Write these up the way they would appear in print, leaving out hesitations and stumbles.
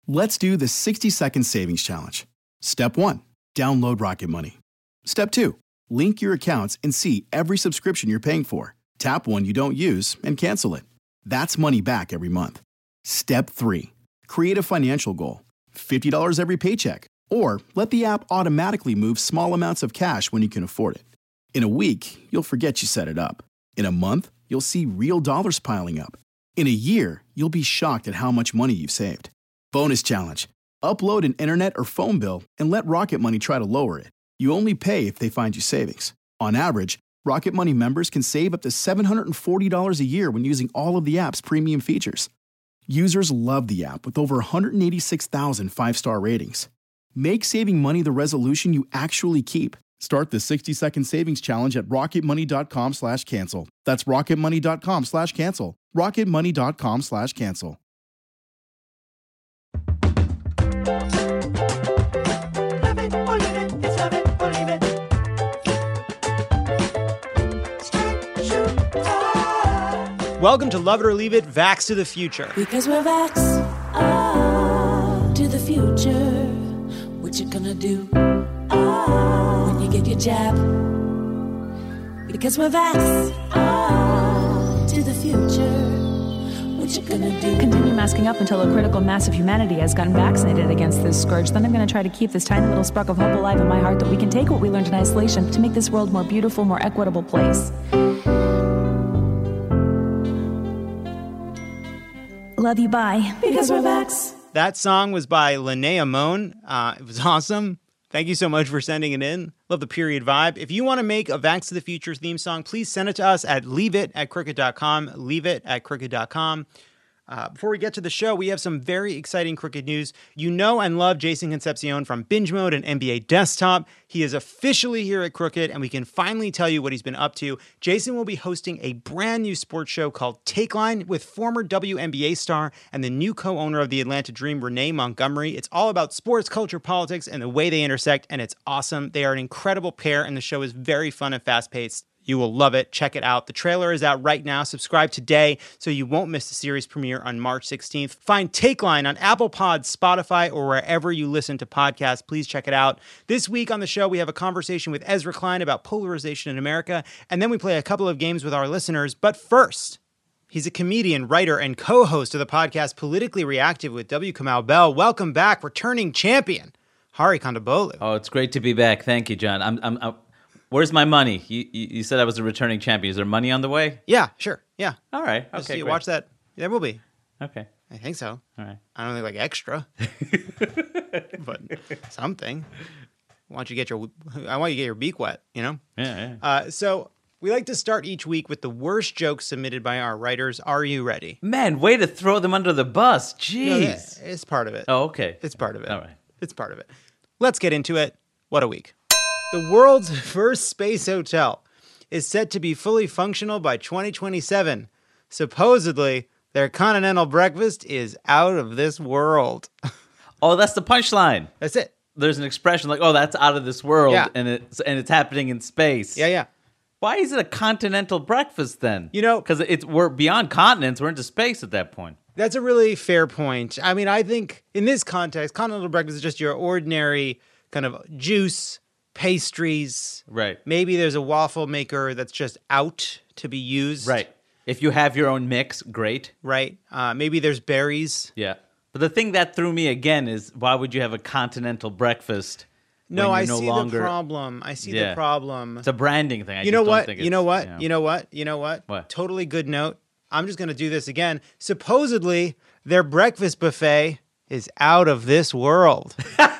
Let's do the 60-second savings challenge. Step 1, download Rocket Money. Step 2, link your accounts and see every subscription you're paying for. Tap one you don't use and cancel it. That's money back every month. Step 3, create a financial goal. $50 every paycheck. Or let the app automatically move small amounts of cash when you can afford it. In a week, you'll forget you set it up. In a month, you'll see real dollars piling up. In a year, you'll be shocked at how much money you've saved. Bonus challenge. Upload an internet or phone bill and let Rocket Money try to lower it. You only pay if they find you savings. On average, Rocket Money members can save up to $740 a year when using all of the app's premium features. Users love the app with over 186,000 five-star ratings. Make saving money the resolution you actually keep. Start the 60-second savings challenge at rocketmoney.com/cancel. That's rocketmoney.com/cancel. rocketmoney.com/cancel. Welcome to Love It or Leave It, Vax to the Future. Because we're Vax to the future. What you gonna do when you get your jab? Because we're Vax to the future. What you gonna do? Continue masking up until a critical mass of humanity has gotten vaccinated against this scourge. Then I'm going to try to keep this tiny little spark of hope alive in my heart that we can take what we learned in isolation to make this world more beautiful, more equitable place. Love you, bye. Because we're Vax. That song was by Linnea Moan. It was awesome. Thank you so much for sending it in. Love the period vibe. If you want to make a Vax to the Future theme song, please send it to us at leaveit@crooked.com. Leaveit@crooked.com. Before we get to the show, we have some very exciting Crooked news. You know and love Jason Concepcion from Binge Mode and NBA Desktop. He is officially here at Crooked, and we can finally tell you what he's been up to. Jason will be hosting a brand new sports show called Take Line with former WNBA star and the new co-owner of the Atlanta Dream, Renee Montgomery. It's all about sports, culture, politics, and the way they intersect, and it's awesome. They are an incredible pair, and the show is very fun and fast-paced. You will love it. Check it out. The trailer is out right now. Subscribe today so you won't miss the series premiere on March 16th. Find Take Line on Apple Pods, Spotify, or wherever you listen to podcasts. Please check it out. This week on the show, we have a conversation with Ezra Klein about polarization in America, and then we play a couple of games with our listeners. But first, he's a comedian, writer, and co-host of the podcast Politically Reactive with W. Kamau Bell. Welcome back, returning champion, Hari Kondabolu. Oh, it's great to be back. Thank you, John. I'm Where's my money? You said I was a returning champion. Is there money on the way? Yeah, sure. Yeah. All right. Okay. Just, you great. watch that. There will be. Okay. I think so. All right. I don't think like extra, but something. I want you to get your beak wet. You know. Yeah. So we like to start each week with the worst jokes submitted by our writers. Are you ready? Man, way to throw them under the bus. Jeez. No, it's part of it. Oh, okay. It's part of it. All right. It's part of it. Let's get into it. What a week. The world's first space hotel is set to be fully functional by 2027. Supposedly, their continental breakfast is out of this world. Oh, that's the punchline. That's it. There's an expression like, "Oh, that's out of this world," Yeah. and it's happening in space. Yeah. Why is it a continental breakfast then? You know, because we're beyond continents. We're into space at that point. That's a really fair point. I mean, I think in this context, continental breakfast is just your ordinary kind of juice, pastries. Right. Maybe there's a waffle maker that's just out to be used. Right. If you have your own mix, great. Right. Maybe there's berries. Yeah. But the thing that threw me again is, why would you have a continental breakfast? No, I no see longer... the problem. The problem. It's a branding thing. You know what? You know what? What? Totally good note. I'm just going to do this again. Supposedly, their breakfast buffet is out of this world.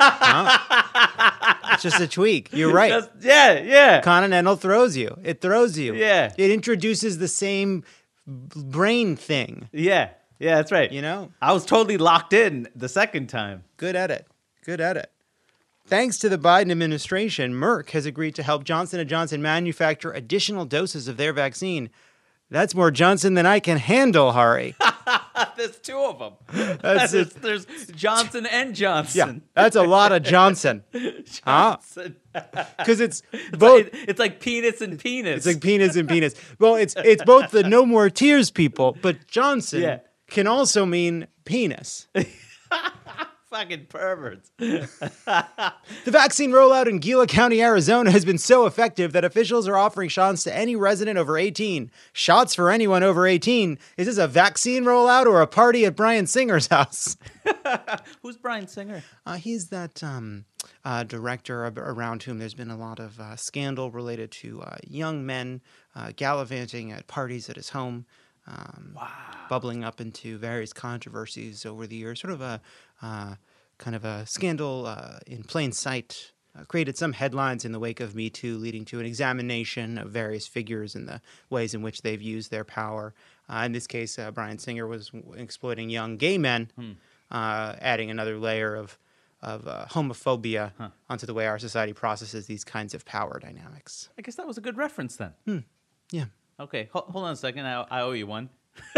It's just a tweak. You're right. Yeah. Continental throws you. It throws you. Yeah. It introduces the same brain thing. Yeah, that's right. You know? I was totally locked in the second time. Good at it. Thanks to the Biden administration, Merck has agreed to help Johnson & Johnson manufacture additional doses of their vaccine. That's more Johnson than I can handle, Hari. There's two of them. There's Johnson and Johnson. Yeah, that's a lot of Johnson. Johnson. Because it's both. It's like penis and penis. It's like penis and penis. Well, it's both the No More Tears people, but Johnson can also mean penis. Fucking perverts. The vaccine rollout in Gila County, Arizona has been so effective that officials are offering shots to any resident over 18. Shots for anyone over 18. Is this a vaccine rollout or a party at Bryan Singer's house? Who's Bryan Singer? He's that director around whom there's been a lot of scandal related to young men gallivanting at parties at his home. Bubbling up into various controversies over the years, sort of a kind of a scandal in plain sight, created some headlines in the wake of Me Too, leading to an examination of various figures and the ways in which they've used their power. In this case, Bryan Singer was exploiting young gay men, adding another layer of homophobia onto the way our society processes these kinds of power dynamics. I guess that was a good reference then. Yeah. Okay, hold on a second. I owe you one.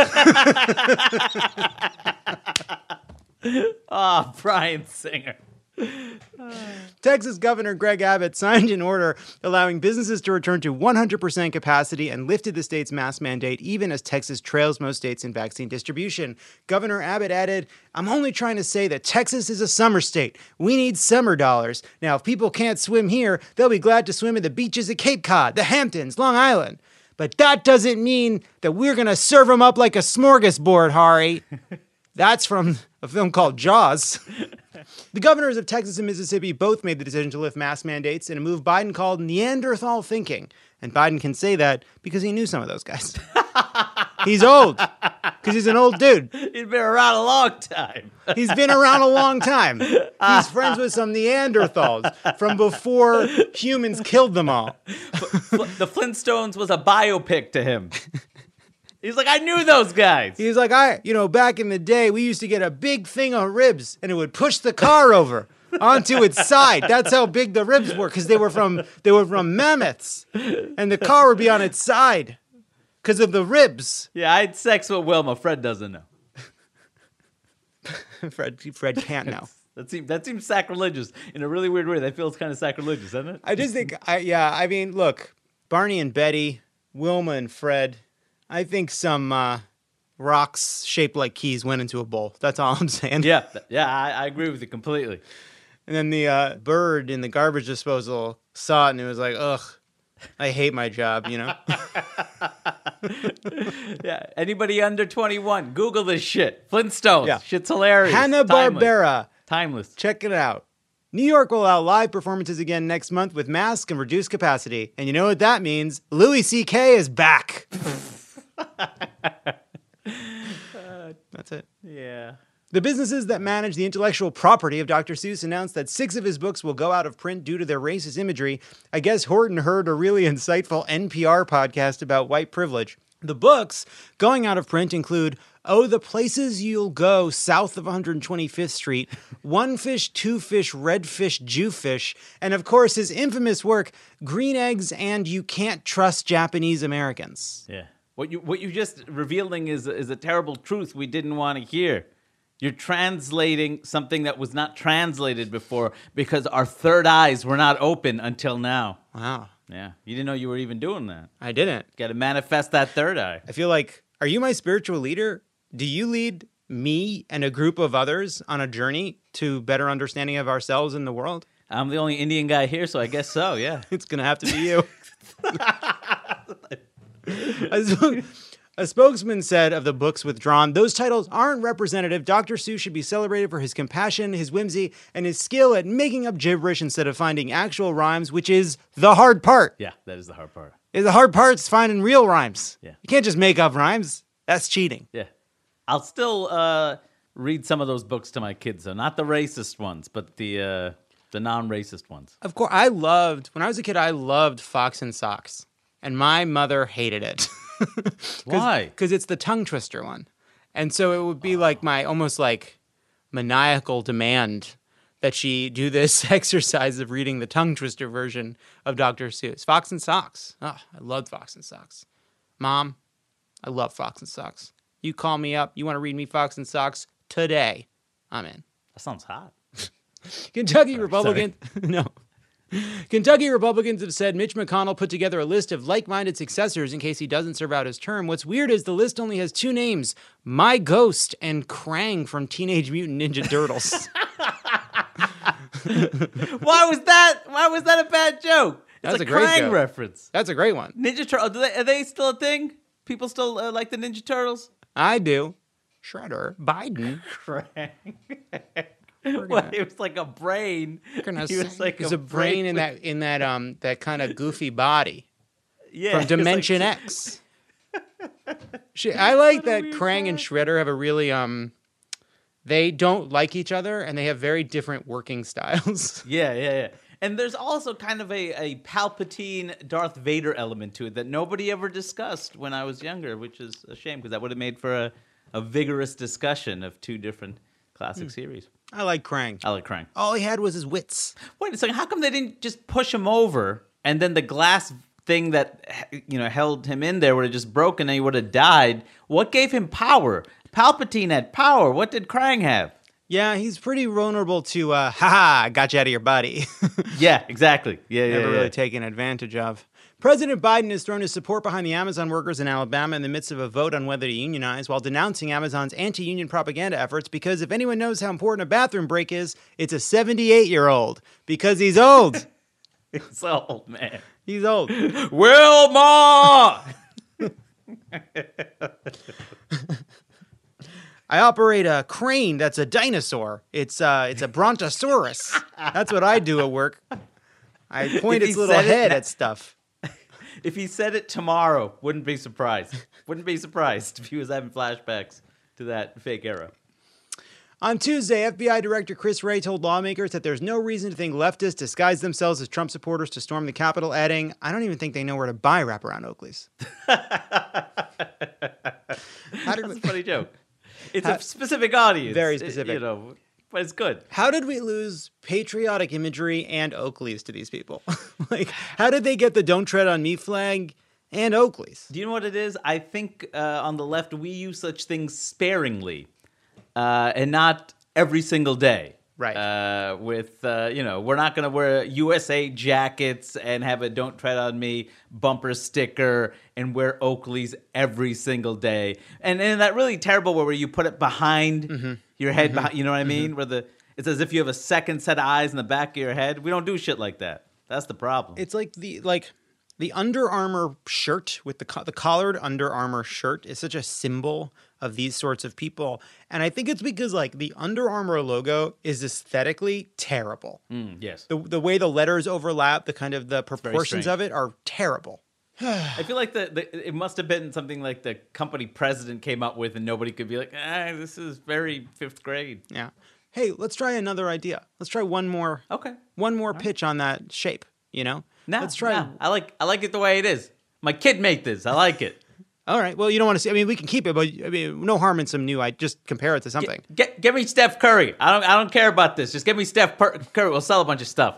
Bryan Singer. Texas Governor Greg Abbott signed an order allowing businesses to return to 100% capacity and lifted the state's mask mandate, even as Texas trails most states in vaccine distribution. Governor Abbott added, "I'm only trying to say that Texas is a summer state. We need summer dollars. Now, if people can't swim here, they'll be glad to swim at the beaches at Cape Cod, the Hamptons, Long Island. But that doesn't mean that we're going to serve them up like a smorgasbord, Hari." That's from a film called Jaws. The governors of Texas and Mississippi both made the decision to lift mask mandates in a move Biden called Neanderthal thinking. And Biden can say that because he knew some of those guys. He's old, because he's an old dude. He's been around a long time. He's been around a long time. He's friends with some Neanderthals from before humans killed them all. The Flintstones was a biopic to him. He's like, I knew those guys. He's like, back in the day, we used to get a big thing of ribs, and it would push the car over onto its side. That's how big the ribs were, because they were from mammoths, and the car would be on its side because of the ribs. Yeah, I had sex with Wilma. Fred doesn't know. Fred can't know. That seems sacrilegious in a really weird way. That feels kind of sacrilegious, doesn't it? I just think, look, Barney and Betty, Wilma and Fred. I think some rocks shaped like keys went into a bowl. That's all I'm saying. Yeah, I agree with you completely. And then the bird in the garbage disposal saw it and it was like, ugh, I hate my job, Yeah, anybody under 21, Google this shit. Flintstones. Yeah. Shit's hilarious. Hanna-Barbera. Timeless. Check it out. New York will allow live performances again next month with masks and reduced capacity. And you know what that means? Louis C.K. is back. That's it. Yeah. The businesses that manage the intellectual property of Dr. Seuss announced that 6 of his books will go out of print due to their racist imagery. I guess Horton heard a really insightful NPR podcast about white privilege. The books going out of print include Oh, the Places You'll Go South of 125th Street, One Fish, Two Fish, Red Fish, Jewfish, and of course his infamous work, Green Eggs and You Can't Trust Japanese Americans. Yeah. What you just revealing is a terrible truth we didn't want to hear. You're translating something that was not translated before because our third eyes were not open until now. Wow. Yeah. You didn't know you were even doing that. I didn't. Got to manifest that third eye. I feel like, are you my spiritual leader? Do you lead me and a group of others on a journey to better understanding of ourselves and the world? I'm the only Indian guy here, so I guess so, yeah. It's going to have to be you. A spokesman said of the books withdrawn, those titles aren't representative. Dr. Seuss should be celebrated for his compassion, his whimsy, and his skill at making up gibberish instead of finding actual rhymes, which is the hard part. Yeah, that is the hard part. The hard part's finding real rhymes. Yeah. You can't just make up rhymes. That's cheating. Yeah. I'll still read some of those books to my kids, though. Not the racist ones, but the non-racist ones. Of course, when I was a kid, I loved Fox and Socks. And my mother hated it. Why? Because it's the tongue twister one. And so it would be like my almost like maniacal demand that she do this exercise of reading the tongue twister version of Dr. Seuss. Fox and Socks. Oh, I loved Fox and Socks. Mom, I love Fox and Socks. You call me up. You want to read me Fox and Socks today. I'm in. That sounds hot. Kentucky Republican. No. Kentucky Republicans have said Mitch McConnell put together a list of like-minded successors in case he doesn't serve out his term. What's weird is the list only has two names, My Ghost and Krang from Teenage Mutant Ninja Turtles. Why was that a bad joke? It's That's a a great Krang joke. reference. That's a great one. Ninja Turtles, are they still a thing? People still like the Ninja Turtles? I do. Shredder, Biden. Krang. Well, it was like a brain. He was like There's a brain in that kind of goofy body yeah, from it was Dimension like- X. I like that Krang and Shredder have a really they don't like each other and they have very different working styles. Yeah. And there's also kind of a Palpatine Darth Vader element to it that nobody ever discussed when I was younger, which is a shame because that would have made for a vigorous discussion of two different classic series. I like Krang. I like Krang. All he had was his wits. Wait a second, how come they didn't just push him over and then the glass thing that held him in there would have just broken and he would have died? What gave him power? Palpatine had power. What did Krang have? Yeah, he's pretty vulnerable to, haha, got you out of your body. Yeah, exactly. Never really taken advantage of. President Biden has thrown his support behind the Amazon workers in Alabama in the midst of a vote on whether to unionize while denouncing Amazon's anti-union propaganda efforts because if anyone knows how important a bathroom break is, it's a 78-year-old because he's old. It's old, man. He's old. Wilma! I operate a crane that's a dinosaur. It's a brontosaurus. That's what I do at work. I point If its he little said it, head that- at stuff. If he said it tomorrow, wouldn't be surprised. Wouldn't be surprised if he was having flashbacks to that fake era. On Tuesday, FBI Director Chris Wray told lawmakers that there's no reason to think leftists disguise themselves as Trump supporters to storm the Capitol, adding, I don't even think they know where to buy wraparound Oakleys. That's a funny joke. It's a specific audience. Very specific. But it's good. How did we lose patriotic imagery and Oakleys to these people? Like, how did they get the Don't Tread on Me flag and Oakleys? Do you know what it is? I think on the left, we use such things sparingly and not every single day. Right. We're not going to wear USA jackets and have a Don't Tread on Me bumper sticker and wear Oakleys every single day. And that really terrible where you put it behind your head, behind, you know what I mean? Where it's as if you have a second set of eyes in the back of your head. We don't do shit like that. That's the problem. It's like the Under Armour shirt with the collared Under Armour shirt is such a symbol of these sorts of people. And I think it's because like the Under Armour logo is aesthetically terrible. Yes. The way the letters overlap, the proportions strange. of it are terrible. I feel like it must have been something like the company president came up with and nobody could be like, this is very fifth grade. Yeah. Hey, let's try another idea. Let's try one more pitch on that shape, Let's try. No. I like it the way it is. My kid made this. I like it. All right. Well, you don't want to see. I mean, we can keep it, but no harm in some new. I just compare it to something. Get me Steph Curry. I don't care about this. Just get me Steph Curry. We'll sell a bunch of stuff.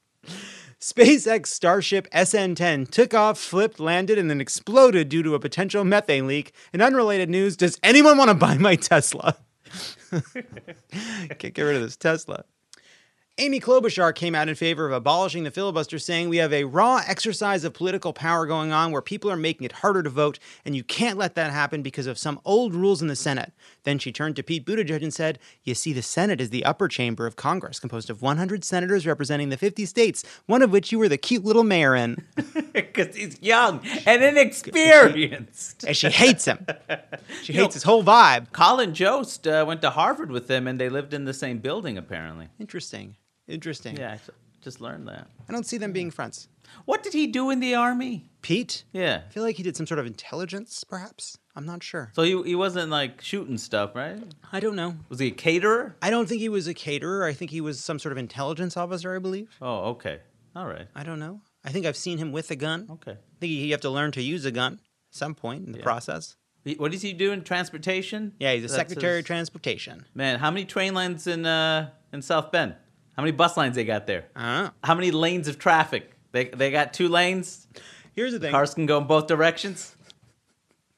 SpaceX Starship SN10 took off, flipped, landed, and then exploded due to a potential methane leak. In unrelated news, does anyone want to buy my Tesla? Can't get rid of this Tesla. Amy Klobuchar came out in favor of abolishing the filibuster, saying we have a raw exercise of political power going on where people are making it harder to vote, and you can't let that happen because of some old rules in the Senate. Then she turned to Pete Buttigieg and said, you see, the Senate is the upper chamber of Congress, composed of 100 senators representing the 50 states, one of which you were the cute little mayor in. Because he's young and inexperienced. And she hates him. She hates his whole vibe. Colin Jost went to Harvard with him, and they lived in the same building, apparently. Interesting. Yeah, I just learned that. I don't see them being friends. What did he do in the army? Pete? Yeah. I feel like he did some sort of intelligence, perhaps. I'm not sure. So he wasn't like shooting stuff, right? I don't know. Was he a caterer? I don't think he was a caterer. I think he was some sort of intelligence officer, I believe. Oh, okay. All right. I don't know. I think I've seen him with a gun. Okay. I think you have to learn to use a gun at some point in the process. What does he do in transportation? Yeah, he's a That's secretary his- of transportation. Man, how many train lines in South Bend? How many bus lines they got there? I don't know. How many lanes of traffic? They got 2 lanes? Here's the thing. Cars can go in both directions?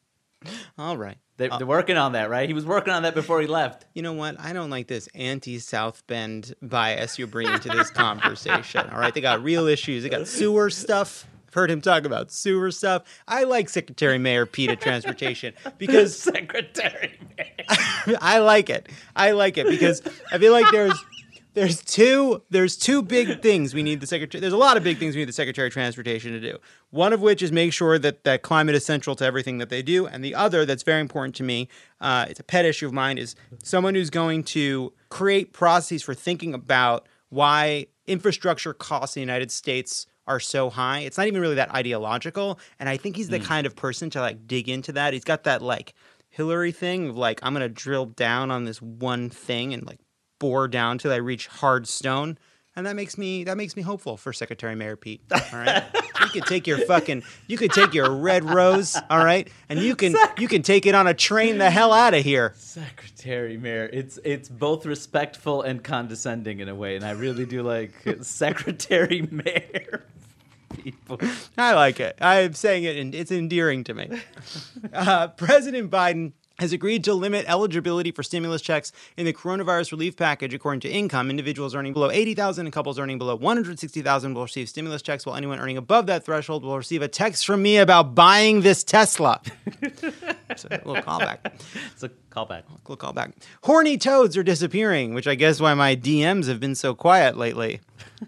All right. They're working on that, right? He was working on that before he left. You know what? I don't like this anti-South Bend bias you're bringing to this conversation. All right, they got real issues. They got sewer stuff. I've heard him talk about sewer stuff. I like Secretary Mayor Pete of Transportation because Secretary Mayor. I like it. I like it because I feel like there's two big things we need the secretary. There's a lot of big things we need the Secretary of Transportation to do. One of which is make sure that climate is central to everything that they do, and the other that's very important to me, it's a pet issue of mine, is someone who's going to create processes for thinking about why infrastructure costs in the United States are so high. It's not even really that ideological, and I think he's the kind of person to like dig into that. He's got that like Hillary thing of like, I'm gonna drill down on this one thing and like bore down till I reach hard stone, and that makes me hopeful for Secretary Mayor Pete. All right, you could take your red rose, all right, and you can take it on a train the hell out of here. Secretary Mayor, it's both respectful and condescending in a way, and I really do like Secretary Mayor. People. I like it. I'm saying it, and it's endearing to me. President Biden has agreed to limit eligibility for stimulus checks in the coronavirus relief package according to income. Individuals earning below $80,000 and couples earning below $160,000 will receive stimulus checks, while anyone earning above that threshold will receive a text from me about buying this Tesla. It's a little callback. It's a callback. Little callback. Horny toads are disappearing, which I guess why my DMs have been so quiet lately.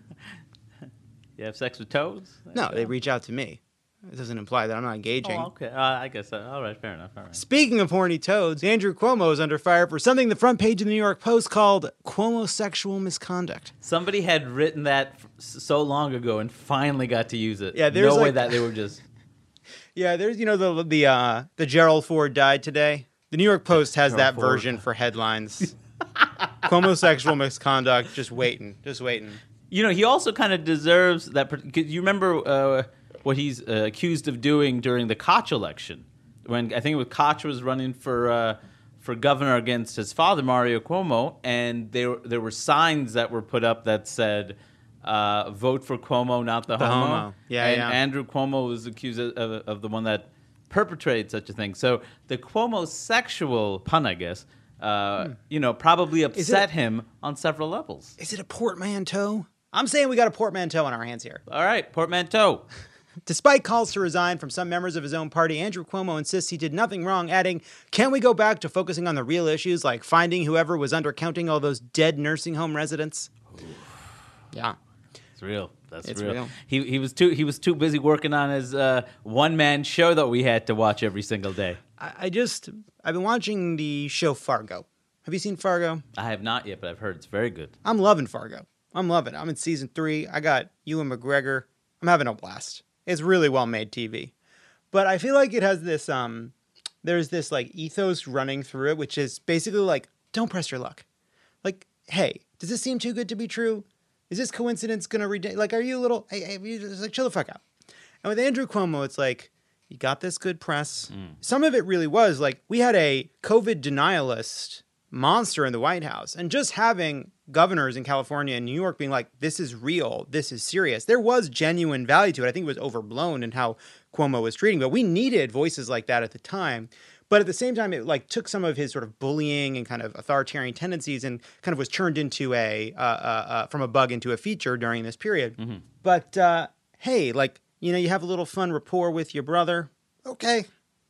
You have sex with toads? No, they reach out to me. It doesn't imply that I'm not engaging. Oh, okay. I guess. All right. Fair enough. All right. Speaking of horny toads, Andrew Cuomo is under fire for something the front page of the New York Post called Cuomo-sexual misconduct. Somebody had written that so long ago and finally got to use it. Yeah, there's no way like- that they were just. Yeah, there's the Gerald Ford died today. The New York Post has Gerald that Ford. version for headlines. Cuomo-sexual misconduct, just waiting. You know, he also kind of deserves that. Cause you remember what he's accused of doing during the Koch election, when I think it was Koch was running for governor against his father, Mario Cuomo, and there were signs that were put up that said, "Vote for Cuomo, not the homo." Yeah, and yeah. Andrew Cuomo was accused of the one that perpetrated such a thing. So the Cuomo-sexual pun, I guess, probably upset him on several levels. Is it a portmanteau? I'm saying we got a portmanteau on our hands here. All right, portmanteau. Despite calls to resign from some members of his own party, Andrew Cuomo insists he did nothing wrong, adding, "Can we go back to focusing on the real issues like finding whoever was undercounting all those dead nursing home residents?" Yeah. It's real. It's real. He was too busy working on his one-man show that we had to watch every single day. I've been watching the show Fargo. Have you seen Fargo? I have not yet, but I've heard it's very good. I'm loving Fargo. I'm loving it. I'm in season 3. I got Ewan McGregor. I'm having a blast. It's really well-made TV. But I feel like it has this, there's this like ethos running through it, which is basically like, don't press your luck. Like, hey, does this seem too good to be true? Is this coincidence going to like, are you a little, hey, just like chill the fuck out. And with Andrew Cuomo, it's like, you got this good press. Some of it really was like, we had a COVID denialist monster in the White House, and just having governors in California and New York being like, this is real, this is serious. There was genuine value to it. I think it was overblown in how Cuomo was treating, but we needed voices like that at the time. But at the same time, it like took some of his sort of bullying and kind of authoritarian tendencies and kind of was turned into from a bug into a feature during this period. Mm-hmm. But hey, like, you have a little fun rapport with your brother. Okay.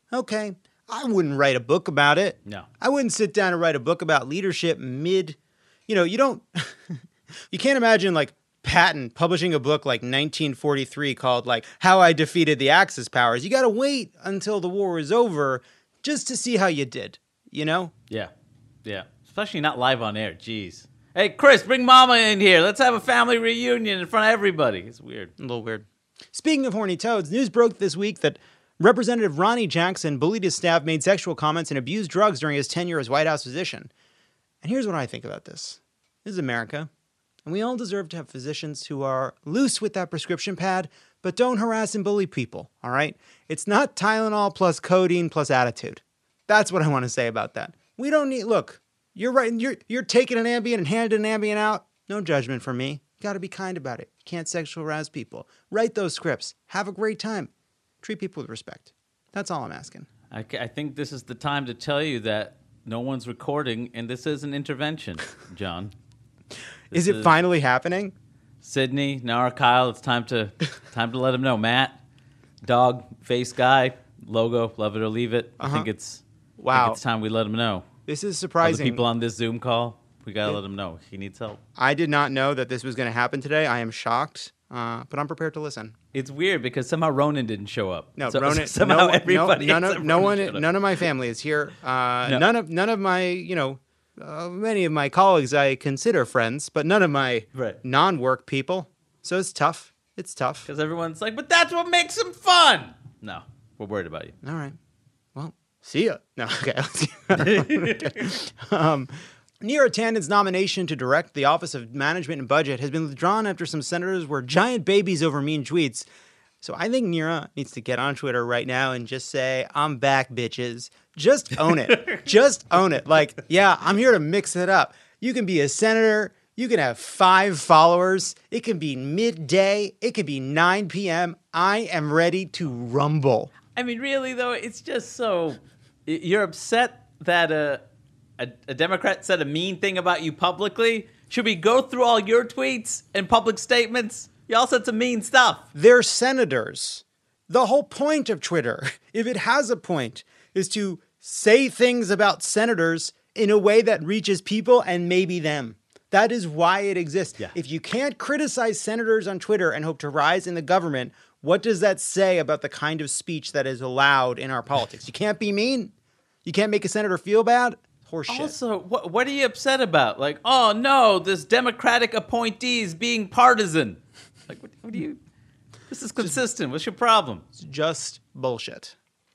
I wouldn't write a book about it. No. I wouldn't sit down and write a book about leadership you don't, you can't imagine like Patton publishing a book like 1943 called like How I Defeated the Axis Powers. You got to wait until the war is over just to see how you did, Yeah. Especially not live on air. Jeez. Hey, Chris, bring Mama in here. Let's have a family reunion in front of everybody. It's weird. A little weird. Speaking of horny toads, news broke this week that Representative Ronnie Jackson bullied his staff, made sexual comments, and abused drugs during his tenure as White House physician. And here's what I think about this. This is America, and we all deserve to have physicians who are loose with that prescription pad, but don't harass and bully people, all right? It's not Tylenol plus codeine plus attitude. That's what I want to say about that. We don't need, look, you're right, you're taking an Ambien and handing an Ambien out. No judgment from me. You got to be kind about it. You can't sexual harass people. Write those scripts. Have a great time. Treat people with respect. That's all I'm asking. I think this is the time to tell you that no one's recording, and this is an intervention, John. Is it finally happening? Sydney, Nara, Kyle, it's time to let them know. Matt, dog, face guy, logo, love it or leave it. I think it's time we let them know. This is surprising. All the people on this Zoom call, we got to let him know. He needs help. I did not know that this was going to happen today. I am shocked, but I'm prepared to listen. It's weird because somehow Ronan didn't show up. No, so, Ronan. Somehow everybody. None of my family is here. None of my, many of my colleagues I consider friends, but none of my non-work people. So it's tough. It's tough. Because everyone's like, but that's what makes them fun. No, we're worried about you. All right. Well, see ya. No, okay. Neera Tanden's nomination to direct the Office of Management and Budget has been withdrawn after some senators were giant babies over mean tweets. So I think Neera needs to get on Twitter right now and just say, I'm back, bitches. Just own it. Just own it. Like, yeah, I'm here to mix it up. You can be a senator. You can have 5 followers. It can be midday. It can be 9 p.m. I am ready to rumble. I mean, really, though, it's just so... You're upset that a Democrat said a mean thing about you publicly? Should we go through all your tweets and public statements? Y'all said some mean stuff. They're senators. The whole point of Twitter, if it has a point, is to say things about senators in a way that reaches people and maybe them. That is why it exists. Yeah. If you can't criticize senators on Twitter and hope to rise in the government, what does that say about the kind of speech that is allowed in our politics? You can't be mean. You can't make a senator feel bad. Horseshit. Also, what are you upset about? Like, oh no, this Democratic appointee is being partisan. Like, what do you... This is consistent. What's your problem? It's just bullshit.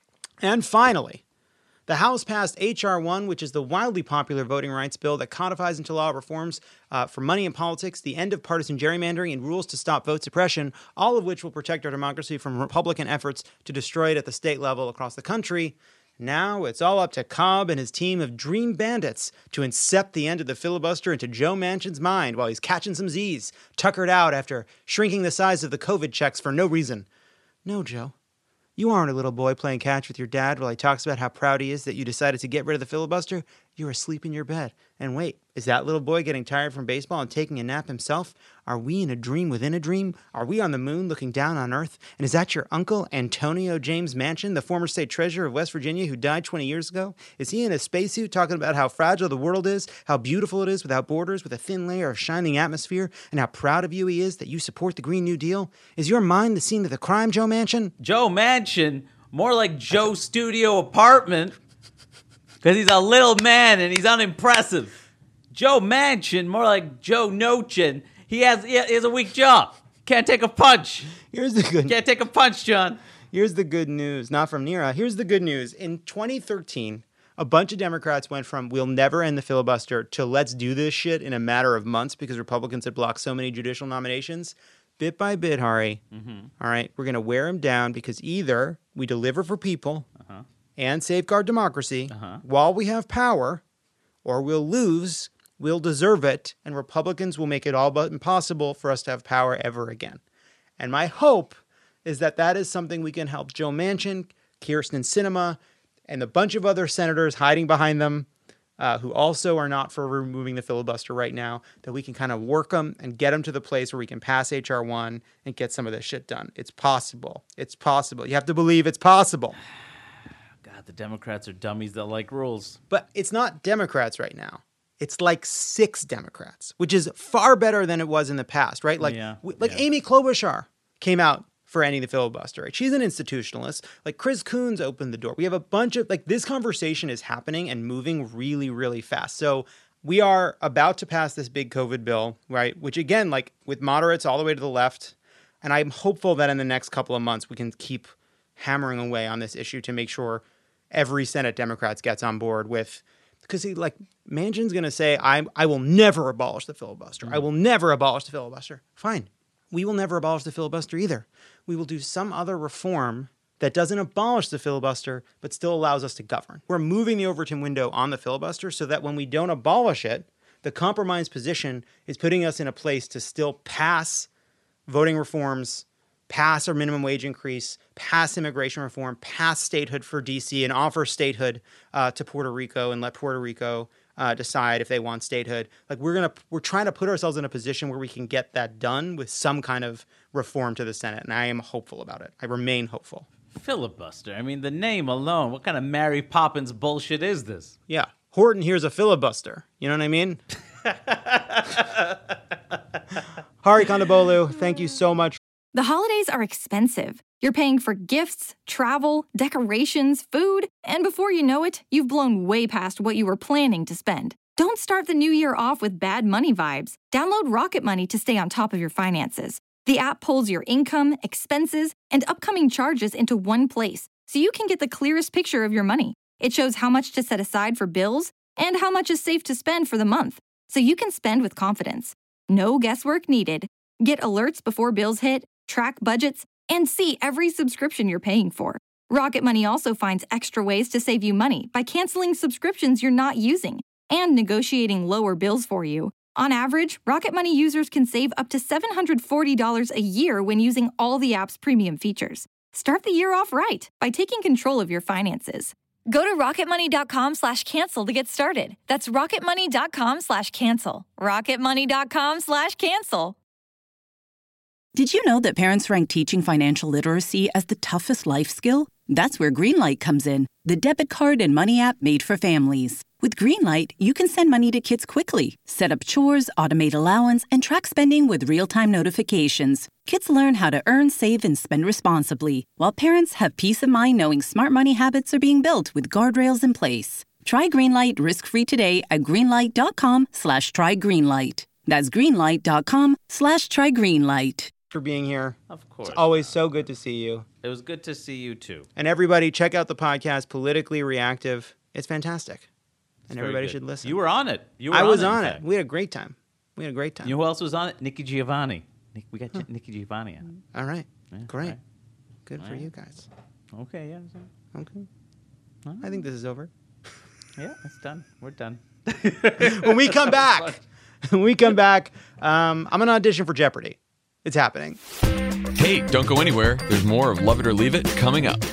And finally, the House passed H.R. 1, which is the wildly popular voting rights bill that codifies into law reforms for money in politics, the end of partisan gerrymandering, and rules to stop vote suppression, all of which will protect our democracy from Republican efforts to destroy it at the state level across the country. Now it's all up to Cobb and his team of dream bandits to incept the end of the filibuster into Joe Manchin's mind while he's catching some Z's, tuckered out after shrinking the size of the COVID checks for no reason. No, Joe. You aren't a little boy playing catch with your dad while he talks about how proud he is that you decided to get rid of the filibuster. You're asleep in your bed. And wait, is that little boy getting tired from baseball and taking a nap himself? Are we in a dream within a dream? Are we on the moon looking down on Earth? And is that your uncle, Antonio James Manchin, the former state treasurer of West Virginia who died 20 years ago? Is he in a spacesuit talking about how fragile the world is, how beautiful it is without borders, with a thin layer of shining atmosphere, and how proud of you he is that you support the Green New Deal? Is your mind the scene of the crime, Joe Manchin? Joe Manchin? More like Joe Studio Apartment. Because he's a little man and he's unimpressive. Joe Manchin, more like Joe Nochin. He has a weak jaw. Can't take a punch. Here's the good. Can't take a punch, John. Here's the good news. Not from Neera. Here's the good news. In 2013, a bunch of Democrats went from we'll never end the filibuster to let's do this shit in a matter of months because Republicans had blocked so many judicial nominations. Bit by bit, Hari. Mm-hmm. All right, we're going to wear them down because either we deliver for people and safeguard democracy while we have power, or we'll lose, we'll deserve it, and Republicans will make it all but impossible for us to have power ever again. And my hope is that that is something we can help Joe Manchin, Kyrsten Sinema, and a bunch of other senators hiding behind them who also are not for removing the filibuster right now, that we can kind of work them and get them to the place where we can pass H.R. 1 and get some of this shit done. It's possible. It's possible. You have to believe it's possible. God, the Democrats are dummies that like rules. But it's not Democrats right now. It's like 6 Democrats, which is far better than it was in the past, right? Like, Amy Klobuchar came out for ending the filibuster, right? She's an institutionalist. Like Chris Coons opened the door. We have a bunch of, like, this conversation is happening and moving really, really fast. So we are about to pass this big COVID bill, right? Which again, like with moderates all the way to the left. And I'm hopeful that in the next couple of months, we can keep hammering away on this issue to make sure every Senate Democrats gets on board with, because Manchin's going to say, I will never abolish the filibuster. I will never abolish the filibuster. Fine. We will never abolish the filibuster either. We will do some other reform that doesn't abolish the filibuster, but still allows us to govern. We're moving the Overton window on the filibuster so that when we don't abolish it, the compromise position is putting us in a place to still pass voting reforms, pass a minimum wage increase, pass immigration reform, pass statehood for DC, and offer statehood to Puerto Rico and let Puerto Rico decide if they want statehood. Like we're trying to put ourselves in a position where we can get that done with some kind of reform to the Senate, and I am hopeful about it. I remain hopeful. Filibuster. I mean, the name alone. What kind of Mary Poppins bullshit is this? Yeah, Horton here's a filibuster. You know what I mean? Hari Kondabolu, thank you so much. The holidays are expensive. You're paying for gifts, travel, decorations, food, and before you know it, you've blown way past what you were planning to spend. Don't start the new year off with bad money vibes. Download Rocket Money to stay on top of your finances. The app pulls your income, expenses, and upcoming charges into one place, so you can get the clearest picture of your money. It shows how much to set aside for bills and how much is safe to spend for the month, so you can spend with confidence. No guesswork needed. Get alerts before bills hit, track budgets, and see every subscription you're paying for. Rocket Money also finds extra ways to save you money by canceling subscriptions you're not using and negotiating lower bills for you. On average, Rocket Money users can save up to $740 a year when using all the app's premium features. Start the year off right by taking control of your finances. Go to rocketmoney.com/cancel to get started. That's rocketmoney.com/cancel. rocketmoney.com/cancel. Did you know that parents rank teaching financial literacy as the toughest life skill? That's where Greenlight comes in, the debit card and money app made for families. With Greenlight, you can send money to kids quickly, set up chores, automate allowance, and track spending with real-time notifications. Kids learn how to earn, save, and spend responsibly, while parents have peace of mind knowing smart money habits are being built with guardrails in place. Try Greenlight risk-free today at greenlight.com/trygreenlight. That's greenlight.com/trygreenlight. For being here. Of course. It's always so good to see you. It was good to see you, too. And everybody, check out the podcast, Politically Reactive. It's fantastic. And Very everybody good. should listen. You were on it. I was on it. We had a great time. You know who else was on it? Nikki Giovanni. We got Nikki Giovanni on it. All right. Yeah, Great. right. Good All for right. you guys. Okay, yeah. Okay. I think this is over. Yeah, it's done. We're done. When we come back, I'm going to audition for Jeopardy. It's happening. Hey, don't go anywhere. There's more of Love It or Leave It coming up.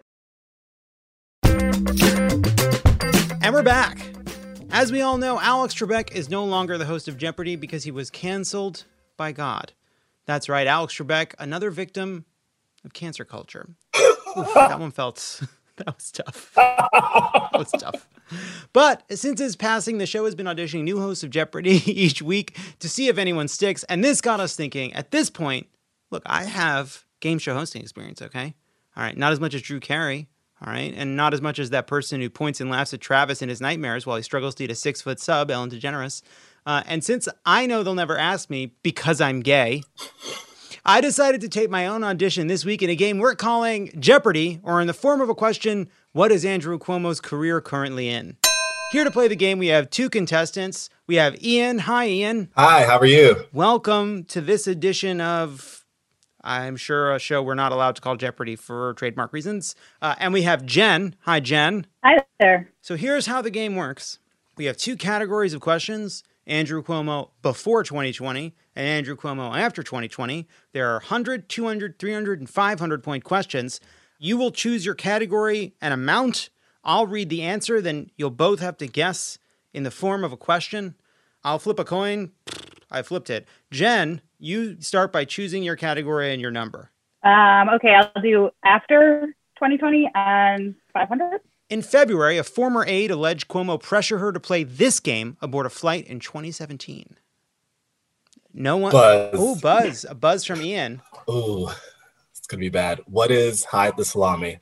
And we're back. As we all know, Alex Trebek is no longer the host of Jeopardy because he was canceled by God. That's right, Alex Trebek, another victim of cancer culture. Oof, that one felt... That was tough. But since his passing, the show has been auditioning new hosts of Jeopardy each week to see if anyone sticks. And this got us thinking, at this point, look, I have game show hosting experience, okay? All right, not as much as Drew Carey, all right? And not as much as that person who points and laughs at Travis in his nightmares while he struggles to eat a 6-foot sub, Ellen DeGeneres. And since I know they'll never ask me because I'm gay, I decided to take my own audition this week in a game we're calling Jeopardy, or in the form of a question, what is Andrew Cuomo's career currently in? Here to play the game, we have two contestants. We have Ian. Hi, Ian. Hi, how are you? Welcome to this edition of, I'm sure, a show we're not allowed to call Jeopardy for trademark reasons. And we have Jen. Hi, Jen. Hi there. So here's how the game works. We have two categories of questions. Andrew Cuomo before 2020 and Andrew Cuomo after 2020. There are 100, 200, 300, and 500-point questions. You will choose your category and amount. I'll read the answer, then you'll both have to guess in the form of a question. I'll flip a coin. I flipped it. Jen, you start by choosing your category and your number. Okay, I'll do after 2020 and 500. In February, a former aide alleged Cuomo pressured her to play this game aboard a flight in 2017. No one. Buzz. Oh, buzz. A buzz from Ian. Ooh, it's going to be bad. What is hide the salami?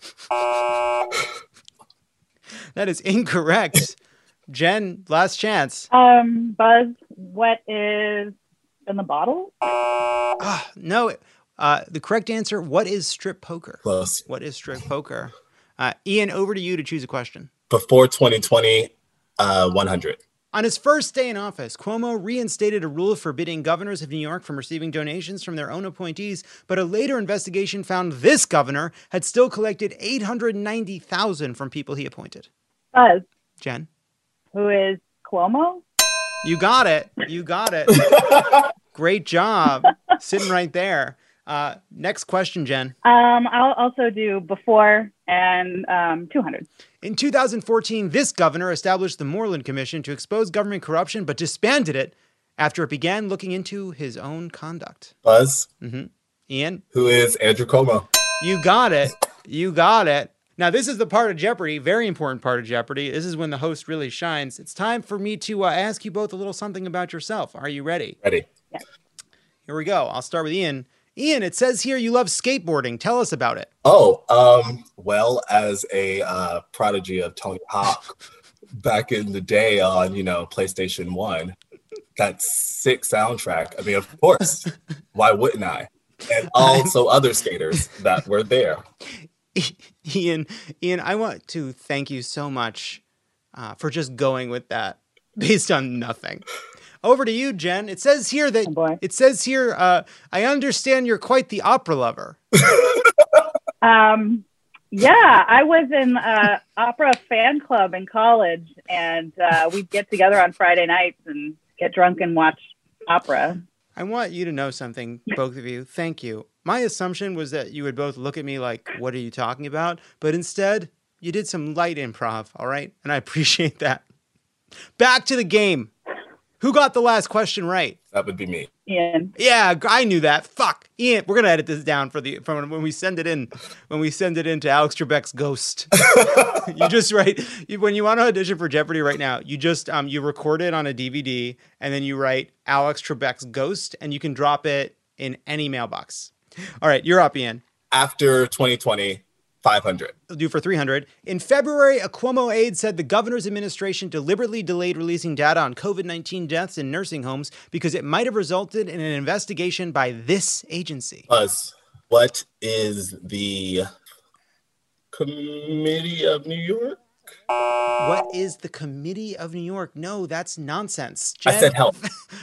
That is incorrect. Jen, last chance. Buzz, what is in the bottle? No. The correct answer, what is strip poker? Close. What is strip poker? Ian, over to you to choose a question. Before 2020, 100. On his first day in office, Cuomo reinstated a rule forbidding governors of New York from receiving donations from their own appointees, but a later investigation found this governor had still collected $890,000 from people he appointed. Buzz. Jen? Who is Cuomo? You got it. You got it. Great job. Sitting right there. Next question, Jen. I'll also do before and 200. In 2014, this governor established the Moreland Commission to expose government corruption, but disbanded it after it began looking into his own conduct. Buzz. Mm-hmm. Ian? Who is Andrew Cuomo? You got it. You got it. Now, this is the part of Jeopardy, very important part of Jeopardy. This is when the host really shines. It's time for me to ask you both a little something about yourself. Are you ready? Ready. Yeah. Here we go. I'll start with Ian. Ian, it says here you love skateboarding. Tell us about it. Well, as a prodigy of Tony Hawk back in the day on, PlayStation 1, that sick soundtrack. I mean, of course, why wouldn't I? And also other skaters that were there. Ian, I want to thank you so much for just going with that based on nothing. Over to you, Jen. It says here that I understand you're quite the opera lover. Yeah, I was in opera fan club in college, and we'd get together on Friday nights and get drunk and watch opera. I want you to know something, both of you. Thank you. My assumption was that you would both look at me like, what are you talking about? But instead, you did some light improv, all right? And I appreciate that. Back to the game. Who got the last question right? That would be me. Ian. Yeah, I knew that. Fuck. Ian, we're going to edit this down from when we send it in. When we send it into Alex Trebek's Ghost. You just write, when you want to audition for Jeopardy right now, you just, you record it on a DVD and then you write Alex Trebek's Ghost and you can drop it in any mailbox. All right, you're up, Ian. After 2020, 500. I'll do for 300. In February, a Cuomo aide said the governor's administration deliberately delayed releasing data on COVID-19 deaths in nursing homes because it might have resulted in an investigation by this agency. Buzz, what is the Committee of New York? What is the Committee of New York? No, that's nonsense. Jen? I said health.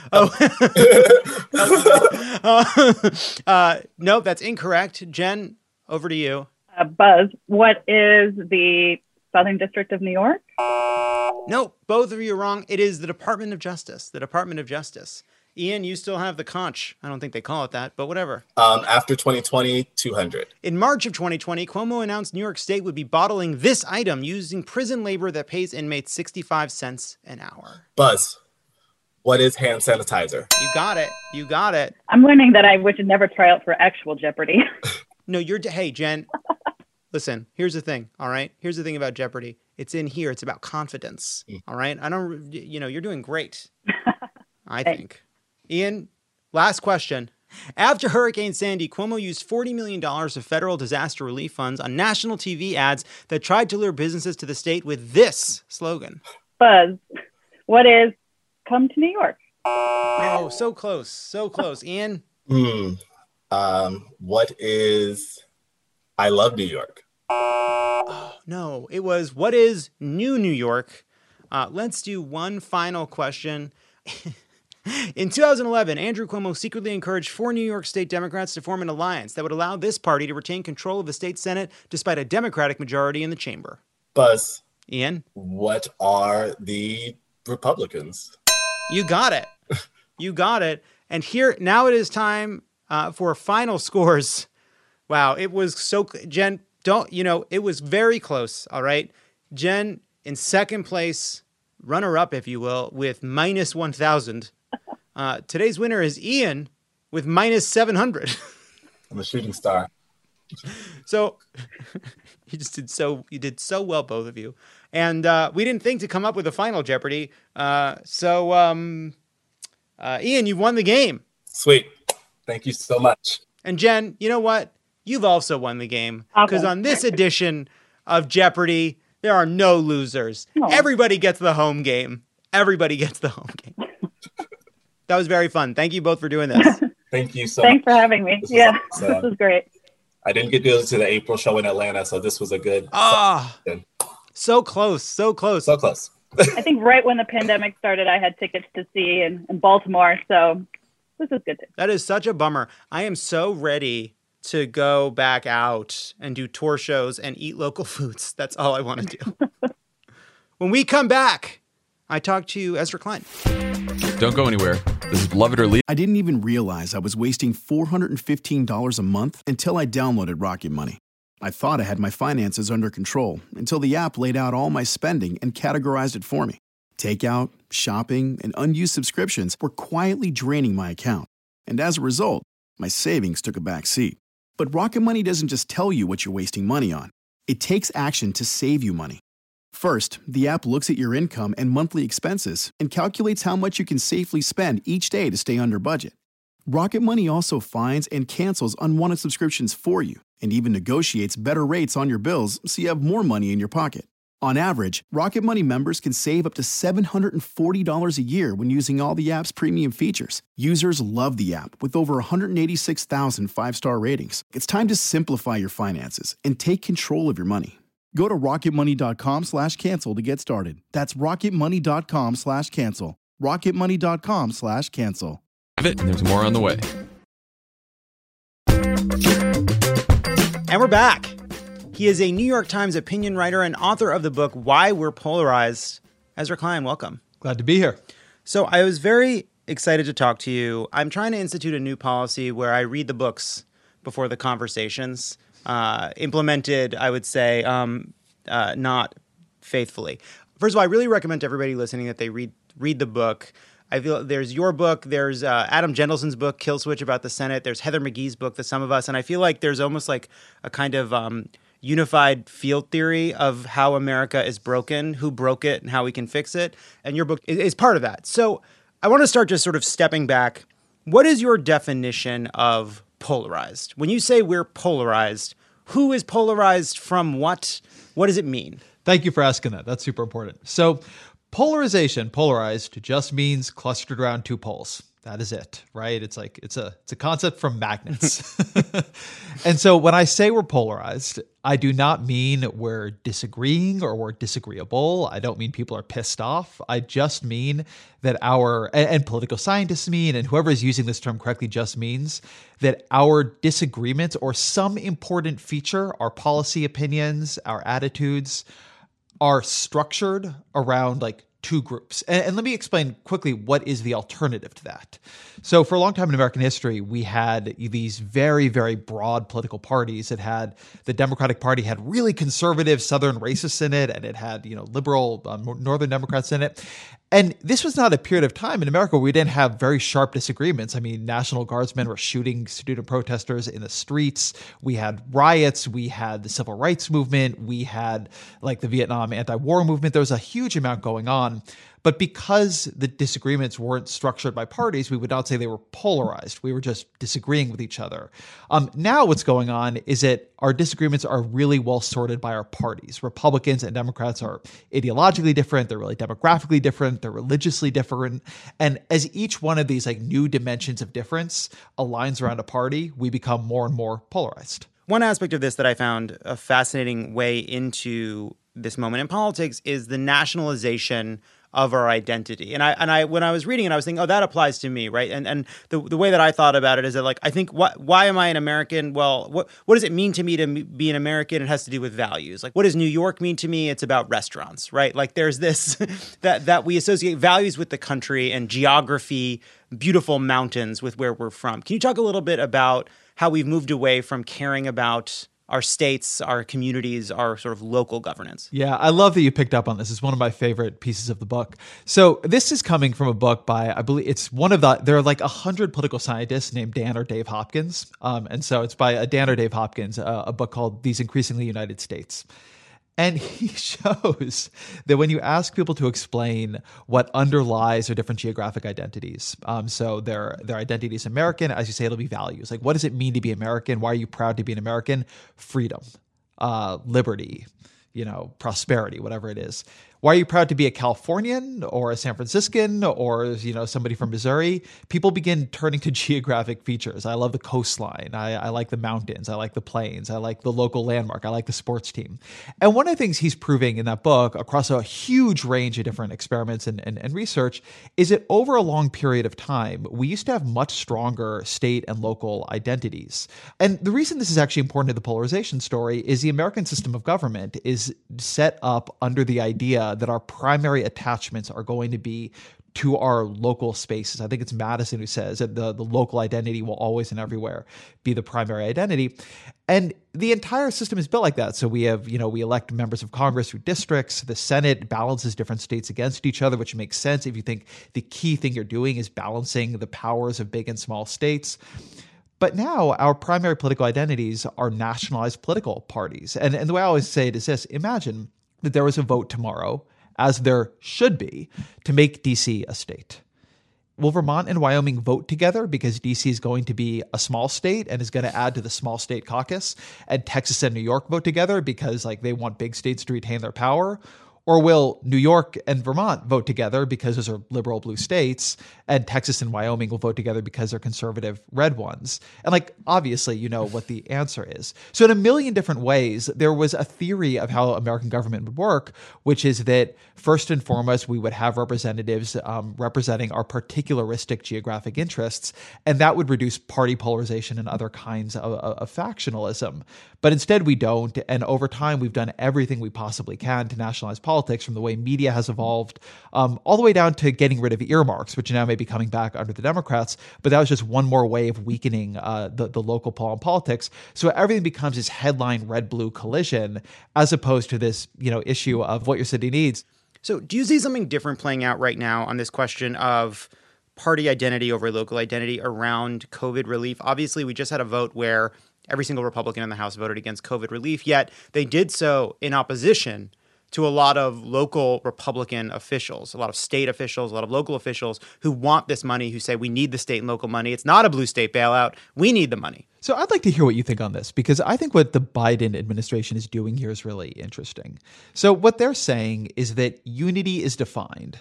No, that's incorrect. Jen, over to you. Buzz, what is the Southern District of New York? No, both of you are wrong. It is the Department of Justice. The Department of Justice. Ian, you still have the conch. I don't think they call it that, but whatever. After 2020, 200. In March of 2020, Cuomo announced New York State would be bottling this item using prison labor that pays inmates 65 cents an hour. Buzz, what is hand sanitizer? You got it. You got it. I'm learning that I would never try out for actual Jeopardy. No, hey, Jen, listen, here's the thing, all right? Here's the thing about Jeopardy. It's in here. It's about confidence, all right? You're doing great, I think. Ian, last question. After Hurricane Sandy, Cuomo used $40 million of federal disaster relief funds on national TV ads that tried to lure businesses to the state with this slogan. Buzz, what is come to New York? Oh, so close. So close. Ian? What is I love New York? Oh, no, it was what is New York? Let's do one final question. In 2011, Andrew Cuomo secretly encouraged 4 New York State Democrats to form an alliance that would allow this party to retain control of the state Senate despite a Democratic majority in the chamber. Buzz. Ian? What are the Republicans? You got it. You got it. And now it is time for final scores. Wow, it was so... Jen, it was very close, all right? Jen, in second place, runner-up, if you will, with minus 1,000. Today's winner is Ian with minus 700. I'm a shooting star. So you did so well, both of you. And we didn't think to come up with a final Jeopardy. Ian, you won the game. Sweet. Thank you so much. And Jen, you know what? You've also won the game. Because on this edition of Jeopardy, there are no losers. Aww. Everybody gets the home game. Everybody gets the home game. That was very fun. Thank you both for doing this. Thank you so much. Thanks for having me. This was great. I didn't get to go to the April show in Atlanta, so this was a good... So close. So close. So close. I think right when the pandemic started, I had tickets to see in Baltimore, so this is good. That is such a bummer. I am so ready to go back out and do tour shows and eat local foods. That's all I want to do. When we come back, I talk to Ezra Klein. Don't go anywhere. This is Love It or Leave I didn't even realize I was wasting $415 a month until I downloaded Rocket Money. I thought I had my finances under control until the app laid out all my spending and categorized it for me. Takeout, shopping, and unused subscriptions were quietly draining my account. And as a result, my savings took a back seat. But Rocket Money doesn't just tell you what you're wasting money on. It takes action to save you money. First, the app looks at your income and monthly expenses and calculates how much you can safely spend each day to stay under budget. Rocket Money also finds and cancels unwanted subscriptions for you and even negotiates better rates on your bills so you have more money in your pocket. On average, Rocket Money members can save up to $740 a year when using all the app's premium features. Users love the app with over 186,000 five-star ratings. It's time to simplify your finances and take control of your money. Go to rocketmoney.com/cancel to get started. That's rocketmoney.com/cancel. rocketmoney.com/cancel. It, and there's more on the way. And we're back. He is a New York Times opinion writer and author of the book Why We're Polarized. Ezra Klein, welcome. Glad to be here. So I was very excited to talk to you. I'm trying to institute a new policy where I read the books before the conversations. Implemented, I would say, not faithfully. First of all, I really recommend to everybody listening that they read the book. I feel there's your book, there's Adam Jentlesen's book, Kill Switch, about the Senate. There's Heather McGhee's book, The Sum of Us. And I feel like there's almost like a kind of unified field theory of how America is broken, who broke it, and how we can fix it. And your book is part of that. So I want to start just sort of stepping back. What is your definition of polarized? When you say we're polarized, who is polarized from what? What does it mean? Thank you for asking that. That's super important. So polarized, just means clustered around two poles. That is it, right? It's like it's a concept from magnets. And so when I say we're polarized, I do not mean we're disagreeing or we're disagreeable. I don't mean people are pissed off. I just mean that and political scientists mean, and whoever is using this term correctly just means that our disagreements or some important feature, our policy opinions, our attitudes, are structured around like two groups. And let me explain quickly what is the alternative to that. So for a long time in American history, we had these very, very broad political parties. The Democratic Party had really conservative Southern racists in it, and it had, liberal Northern Democrats in it. And this was not a period of time in America where we didn't have very sharp disagreements. I mean, National Guardsmen were shooting student protesters in the streets. We had riots. We had the civil rights movement. We had like the Vietnam anti-war movement. There was a huge amount going on. But because the disagreements weren't structured by parties, we would not say they were polarized. We were just disagreeing with each other. Now what's going on is that our disagreements are really well sorted by our parties. Republicans and Democrats are ideologically different. They're really demographically different. They're religiously different. And as each one of these like new dimensions of difference aligns around a party, we become more and more polarized. One aspect of this that I found a fascinating way into this moment in politics is the nationalization of our identity. And I when I was reading it, I was thinking, oh, that applies to me, right? And the way that I thought about it is that, like, I think, why am I an American? Well, what does it mean to me to be an American? It has to do with values. Like, what does New York mean to me? It's about restaurants, right? Like, there's this that we associate values with the country and geography, beautiful mountains with where we're from. Can you talk a little bit about how we've moved away from caring about our states, our communities, our sort of local governance? Yeah, I love that you picked up on this. It's one of my favorite pieces of the book. So this is coming from a book by, I believe it's there are like 100 political scientists named Dan or Dave Hopkins. And so it's by Dan or Dave Hopkins, a book called These Increasingly United States. And he shows that when you ask people to explain what underlies their different geographic identities, so their identity is American, as you say, it'll be values. Like, what does it mean to be American? Why are you proud to be an American? Freedom, liberty, prosperity, whatever it is. Why are you proud to be a Californian or a San Franciscan or, somebody from Missouri? People begin turning to geographic features. I love the coastline. I like the mountains. I like the plains. I like the local landmark. I like the sports team. And one of the things he's proving in that book across a huge range of different experiments and research is that over a long period of time, we used to have much stronger state and local identities. And the reason this is actually important to the polarization story is the American system of government is set up under the idea that our primary attachments are going to be to our local spaces. I think it's Madison who says that the local identity will always and everywhere be the primary identity. And the entire system is built like that. So we have, we elect members of Congress through districts. The Senate balances different states against each other, which makes sense if you think the key thing you're doing is balancing the powers of big and small states. But now our primary political identities are nationalized political parties. And the way I always say it is this: imagine that there was a vote tomorrow, as there should be, to make D.C. a state. Will Vermont and Wyoming vote together because D.C. is going to be a small state and is going to add to the small state caucus? And Texas and New York vote together because they want big states to retain their power? Or will New York and Vermont vote together because those are liberal blue states, and Texas and Wyoming will vote together because they're conservative red ones? And obviously, you know what the answer is. So in a million different ways, there was a theory of how American government would work, which is that first and foremost, we would have representatives representing our particularistic geographic interests, and that would reduce party polarization and other kinds of factionalism. But instead we don't, and over time we've done everything we possibly can to nationalize politics, from the way media has evolved, all the way down to getting rid of earmarks, which now may be coming back under the Democrats. But that was just one more way of weakening the local poll in politics. So everything becomes this headline red-blue collision, as opposed to this issue of what your city needs. So do you see something different playing out right now on this question of party identity over local identity around COVID relief? Obviously, we just had a vote where every single Republican in the House voted against COVID relief, yet they did so in opposition to a lot of local Republican officials, a lot of state officials, a lot of local officials who want this money, who say we need the state and local money. It's not a blue state bailout. We need the money. So I'd like to hear what you think on this, because I think what the Biden administration is doing here is really interesting. So what they're saying is that unity is defined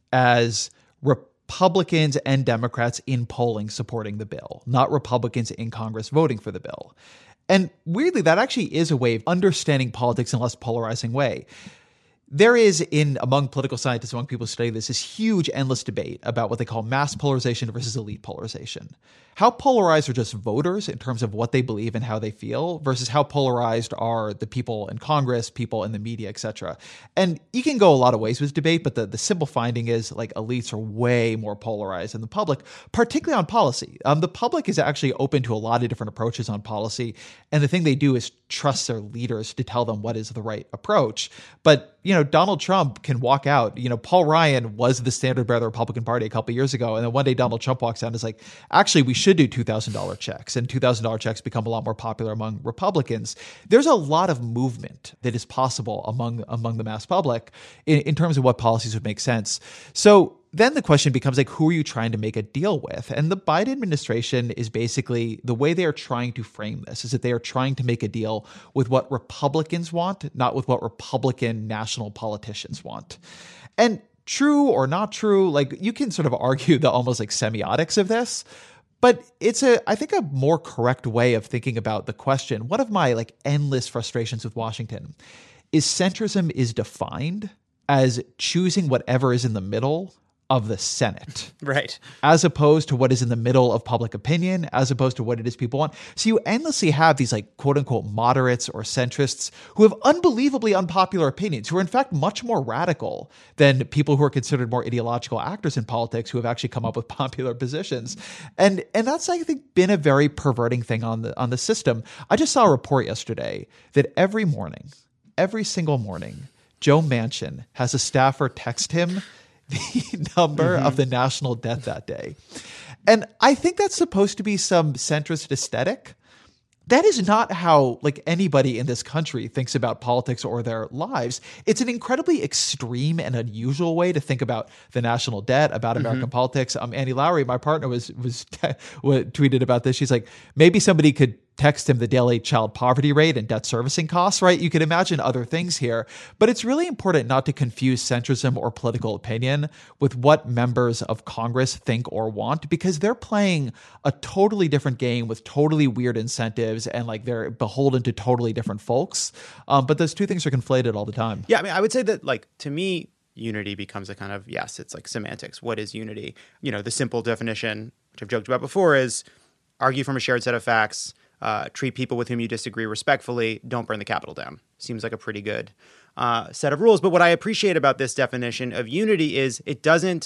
as Republicans and Democrats in polling supporting the bill, not Republicans in Congress voting for the bill. And weirdly, that actually is a way of understanding politics in a less polarizing way. There is, among political scientists, among people who study this huge, endless debate about what they call mass polarization versus elite polarization. How polarized are just voters in terms of what they believe and how they feel versus how polarized are the people in Congress, people in the media, etc. And you can go a lot of ways with this debate, but the simple finding is elites are way more polarized than the public, particularly on policy. The public is actually open to a lot of different approaches on policy, and the thing they do is trust their leaders to tell them what is the right approach. But Donald Trump can walk out. Paul Ryan was the standard bearer of the Republican Party a couple of years ago, and then one day Donald Trump walks out and is like, actually, we should do $2,000 checks, and $2,000 checks become a lot more popular among Republicans. There's a lot of movement that is possible among the mass public in terms of what policies would make sense. So then the question becomes who are you trying to make a deal with? And the Biden administration is basically, the way they are trying to frame this is that they are trying to make a deal with what Republicans want, not with what Republican national politicians want. And true or not true, you can sort of argue the almost semiotics of this, but it's I think a more correct way of thinking about the question. One of my endless frustrations with Washington is centrism is defined as choosing whatever is in the middle of the Senate. Right. As opposed to what is in the middle of public opinion, as opposed to what it is people want. So you endlessly have these quote unquote moderates or centrists who have unbelievably unpopular opinions, who are in fact much more radical than people who are considered more ideological actors in politics who have actually come up with popular positions. And that's, I think, been a very perverting thing on the system. I just saw a report yesterday that every single morning, Joe Manchin has a staffer text him the number of the national debt that day. And I think that's supposed to be some centrist aesthetic. That is not how anybody in this country thinks about politics or their lives. It's an incredibly extreme and unusual way to think about the national debt, about American politics. Annie Lowrey, my partner, was tweeted about this. She's like, maybe somebody could text him the daily child poverty rate and debt servicing costs, right? You can imagine other things here, but it's really important not to confuse centrism or political opinion with what members of Congress think or want, because they're playing a totally different game with totally weird incentives, and they're beholden to totally different folks. But those two things are conflated all the time. Yeah, I would say that to me, unity becomes a kind of, yes, it's semantics. What is unity? The simple definition, which I've joked about before, is argue from a shared set of facts, treat people with whom you disagree respectfully, don't burn the Capitol down. Seems like a pretty good set of rules. But what I appreciate about this definition of unity is it doesn't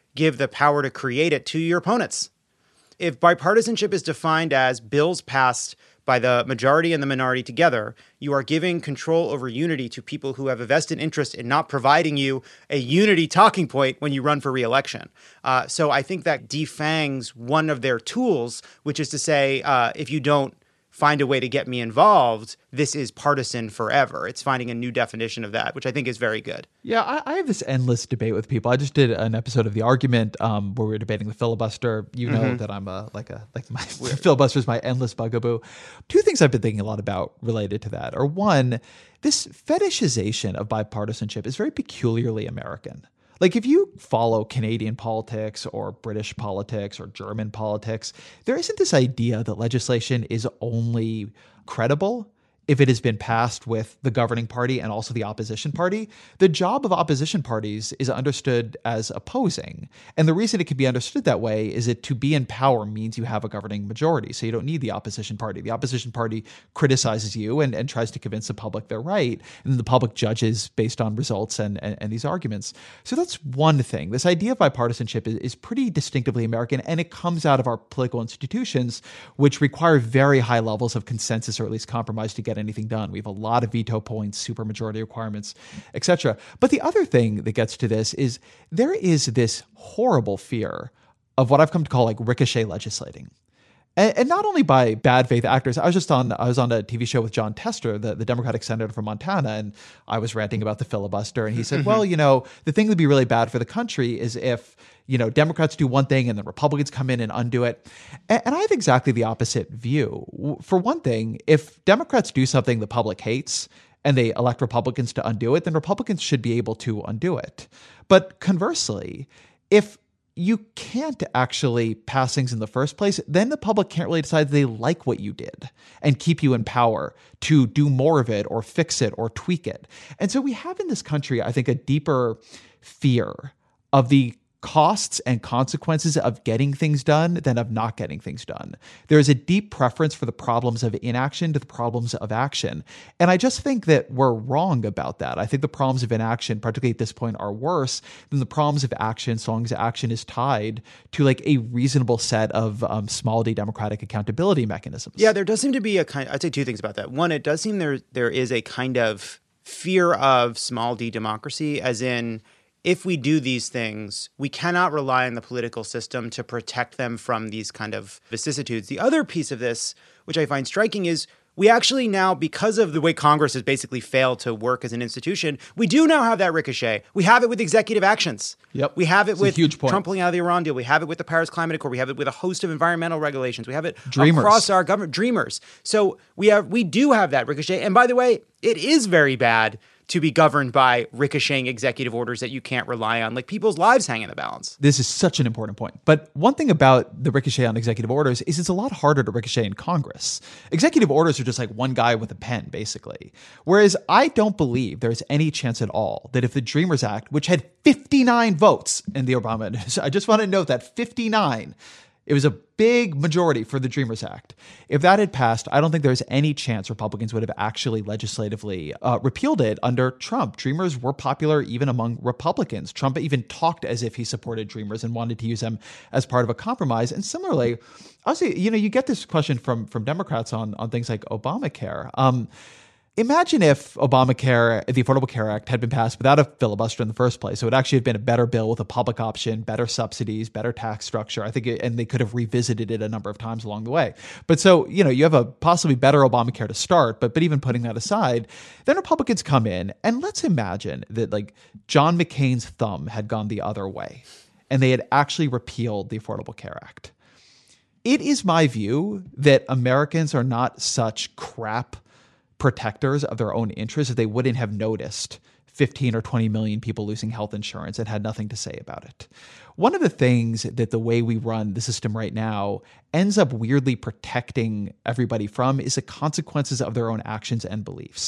give the power to create it to your opponents. If bipartisanship is defined as bills passed by the majority and the minority together, you are giving control over unity to people who have a vested interest in not providing you a unity talking point when you run for re-election. So I think that defangs one of their tools, which is to say, if you don't find a way to get me involved, this is partisan forever. It's finding a new definition of that, which I think is very good. Yeah, I have this endless debate with people. I just did an episode of The Argument where we were debating the filibuster. You know that I'm my filibuster is my endless bugaboo. Two things I've been thinking a lot about related to that are, one, this fetishization of bipartisanship is very peculiarly American. Like, if you follow Canadian politics or British politics or German politics, there isn't this idea that legislation is only credible if it has been passed with the governing party and also the opposition party. The job of opposition parties is understood as opposing. And the reason it can be understood that way is that to be in power means you have a governing majority. So you don't need the opposition party. The opposition party criticizes you and tries to convince the public they're right. And then the public judges based on results and these arguments. So that's one thing. This idea of bipartisanship is pretty distinctively American, and it comes out of our political institutions, which require very high levels of consensus or at least compromise to get anything done. We have a lot of veto points, supermajority requirements, etc. But the other thing that gets to this is there is this horrible fear of what I've come to call like ricochet legislating. And not only by bad faith actors. I was on a TV show with John Tester, the Democratic senator from Montana, and I was ranting about the filibuster. And he said, well, the thing that would be really bad for the country is if, Democrats do one thing and then Republicans come in and undo it. And I have exactly the opposite view. For one thing, if Democrats do something the public hates and they elect Republicans to undo it, then Republicans should be able to undo it. But conversely, if you can't actually pass things in the first place, then the public can't really decide they like what you did and keep you in power to do more of it or fix it or tweak it. And so we have in this country, I think, a deeper fear of the costs and consequences of getting things done than of not getting things done. There is a deep preference for the problems of inaction to the problems of action. And I just think that we're wrong about that. I think the problems of inaction, particularly at this point, are worse than the problems of action, so long as action is tied to like a reasonable set of small d democratic accountability mechanisms. Yeah, there does seem to be I'd say two things about that. One, it does seem there is a kind of fear of small d democracy, as in, if we do these things, we cannot rely on the political system to protect them from these kind of vicissitudes. The other piece of this, which I find striking, is we actually now, because of the way Congress has basically failed to work as an institution, we do now have that ricochet. We have it with executive actions. Yep. We have it It's with a huge point. Trump pulling out of the Iran deal. We have it with the Paris Climate Accord. We have it with a host of environmental regulations. We have it Dreamers. across our government. Dreamers. So we do have that ricochet. And by the way, it is very bad to be governed by ricocheting executive orders that you can't rely on. Like, people's lives hang in the balance. This is such an important point. But one thing about the ricochet on executive orders is it's a lot harder to ricochet in Congress. Executive orders are just like one guy with a pen, basically. Whereas I don't believe there's any chance at all that if the Dreamers Act, which had 59 votes in the Obama administration, I just want to note that 59, it was a big majority for the Dreamers Act. If that had passed, I don't think there's any chance Republicans would have actually legislatively repealed it under Trump. Dreamers were popular even among Republicans. Trump even talked as if he supported Dreamers and wanted to use them as part of a compromise. And similarly, obviously, you get this question from Democrats on things like Obamacare. Imagine if Obamacare, the Affordable Care Act, had been passed without a filibuster in the first place. So it actually had been a better bill with a public option, better subsidies, better tax structure. I think, and they could have revisited it a number of times along the way. But so, you have a possibly better Obamacare to start, but even putting that aside, then Republicans come in, and let's imagine that like John McCain's thumb had gone the other way and they had actually repealed the Affordable Care Act. It is my view that Americans are not such crap protectors of their own interests that they wouldn't have noticed 15 or 20 million people losing health insurance and had nothing to say about it. One of the things that the way we run the system right now ends up weirdly protecting everybody from is the consequences of their own actions and beliefs.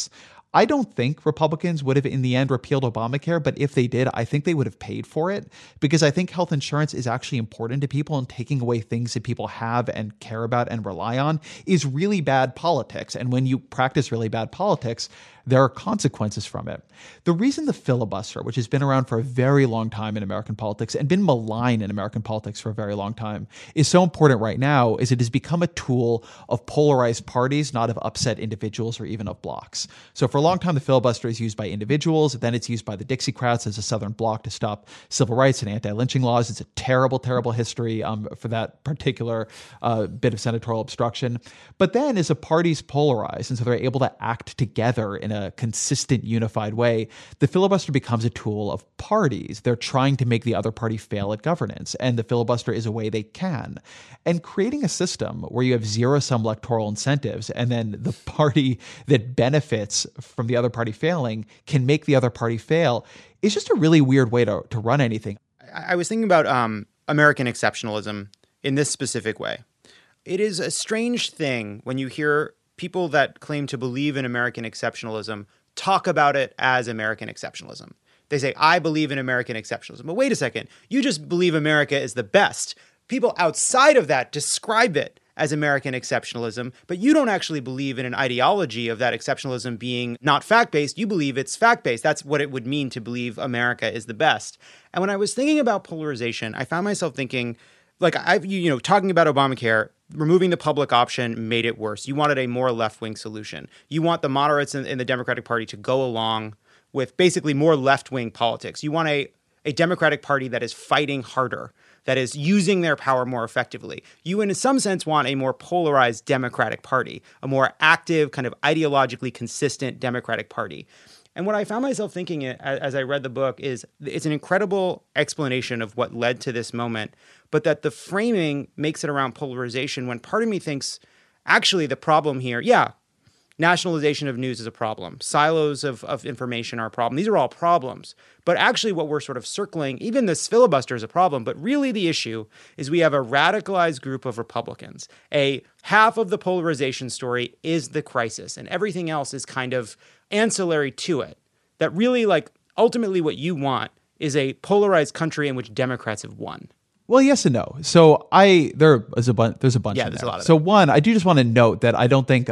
I don't think Republicans would have in the end repealed Obamacare, but if they did, I think they would have paid for it because I think health insurance is actually important to people, and taking away things that people have and care about and rely on is really bad politics. And when you practice really bad politics, there are consequences from it. The reason the filibuster, which has been around for a very long time in American politics and been malign in American politics for a very long time, is so important right now is it has become a tool of polarized parties, not of upset individuals or even of blocks. So for a long time, the filibuster is used by individuals. Then it's used by the Dixiecrats as a Southern bloc to stop civil rights and anti-lynching laws. It's a terrible, terrible history for that particular bit of senatorial obstruction. But then as the parties polarize, and so they're able to act together in a consistent, unified way, the filibuster becomes a tool of parties. They're trying to make the other party fail at governance, and the filibuster is a way they can. And creating a system where you have zero-sum electoral incentives, and then the party that benefits from the other party failing can make the other party fail, is just a really weird way to run anything. I was thinking about American exceptionalism in this specific way. It is a strange thing when you hear people that claim to believe in American exceptionalism talk about it as American exceptionalism. They say, I believe in American exceptionalism. But wait a second, you just believe America is the best. People outside of that describe it as American exceptionalism, but you don't actually believe in an ideology of that exceptionalism being not fact-based. You believe it's fact-based. That's what it would mean to believe America is the best. And when I was thinking about polarization, I found myself thinking, like, talking about Obamacare, removing the public option made it worse. You wanted a more left-wing solution. You want the moderates in the Democratic Party to go along with basically more left-wing politics. You want a Democratic Party that is fighting harder, that is using their power more effectively. You, in some sense, want a more polarized Democratic Party, a more active, kind of ideologically consistent Democratic Party. And what I found myself thinking as I read the book is it's an incredible explanation of what led to this moment, but that the framing makes it around polarization when part of me thinks, actually, the problem here, nationalization of news is a problem. Silos of information are a problem. These are all problems. But actually what we're sort of circling, even this filibuster is a problem, but really the issue is we have a radicalized group of Republicans. A half of the polarization story is the crisis, and everything else is kind of ancillary to it. That really, like, ultimately what you want is a polarized country in which Democrats have won. Well, yes and no. So there's a bunch. There's a lot of them. So one, I do just want to note that I don't think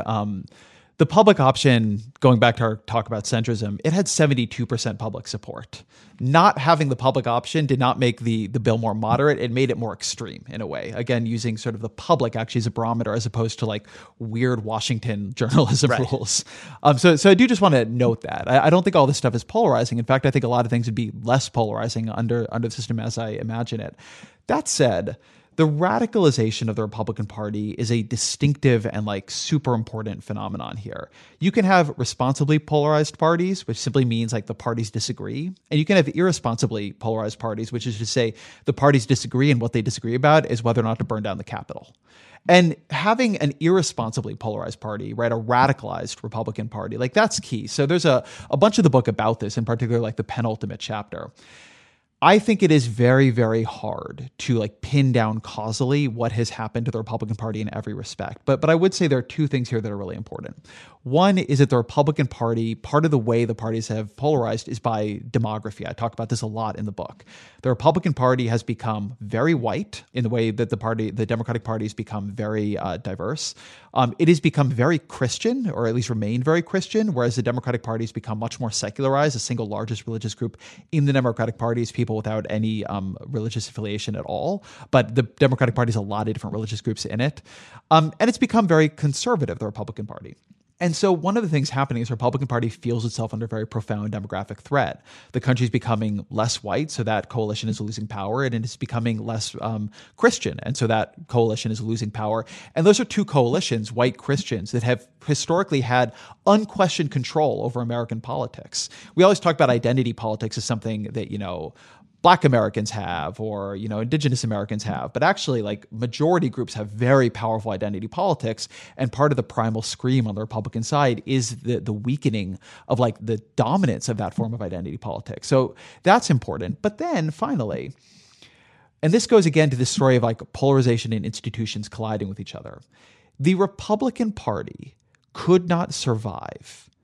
the public option, going back to our talk about centrism, it had 72% public support. Not having the public option did not make the bill more moderate. It made it more extreme in a way. Again, using sort of the public actually as a barometer as opposed to like weird Washington journalism rules. So I do just want to note that. I don't think all this stuff is polarizing. In fact, I think a lot of things would be less polarizing under the system as I imagine it. That said, the radicalization of the Republican Party is a distinctive and like super important phenomenon here. You can have responsibly polarized parties, which simply means like the parties disagree. And you can have irresponsibly polarized parties, which is to say the parties disagree, and what they disagree about is whether or not to burn down the Capitol. And having an irresponsibly polarized party, right, a radicalized Republican Party, like that's key. So there's a bunch of the book about this, in particular like the penultimate chapter. I think it is very, very hard to like pin down causally what has happened to the Republican Party in every respect. But I would say there are two things here that are really important. One is that the Republican Party, part of the way the parties have polarized is by demography. I talk about this a lot in the book. The Republican Party has become very white in the way that the Democratic Party has become very diverse. It has become very Christian, or at least remained very Christian, whereas the Democratic Party has become much more secularized. The single largest religious group in the Democratic Party is people without any religious affiliation at all. But the Democratic Party has a lot of different religious groups in it. And it's become very conservative, the Republican Party. And so one of the things happening is the Republican Party feels itself under very profound demographic threat. The country's becoming less white, so that coalition is losing power, and it's becoming less Christian, and so that coalition is losing power. And those are two coalitions, white Christians, that have historically had unquestioned control over American politics. We always talk about identity politics as something that, Black Americans have, or, Indigenous Americans have. But actually, like, majority groups have very powerful identity politics. And part of the primal scream on the Republican side is the weakening of, like, the dominance of that form of identity politics. So that's important. But then finally, and this goes again to this story of like polarization and institutions colliding with each other. The Republican Party could not survive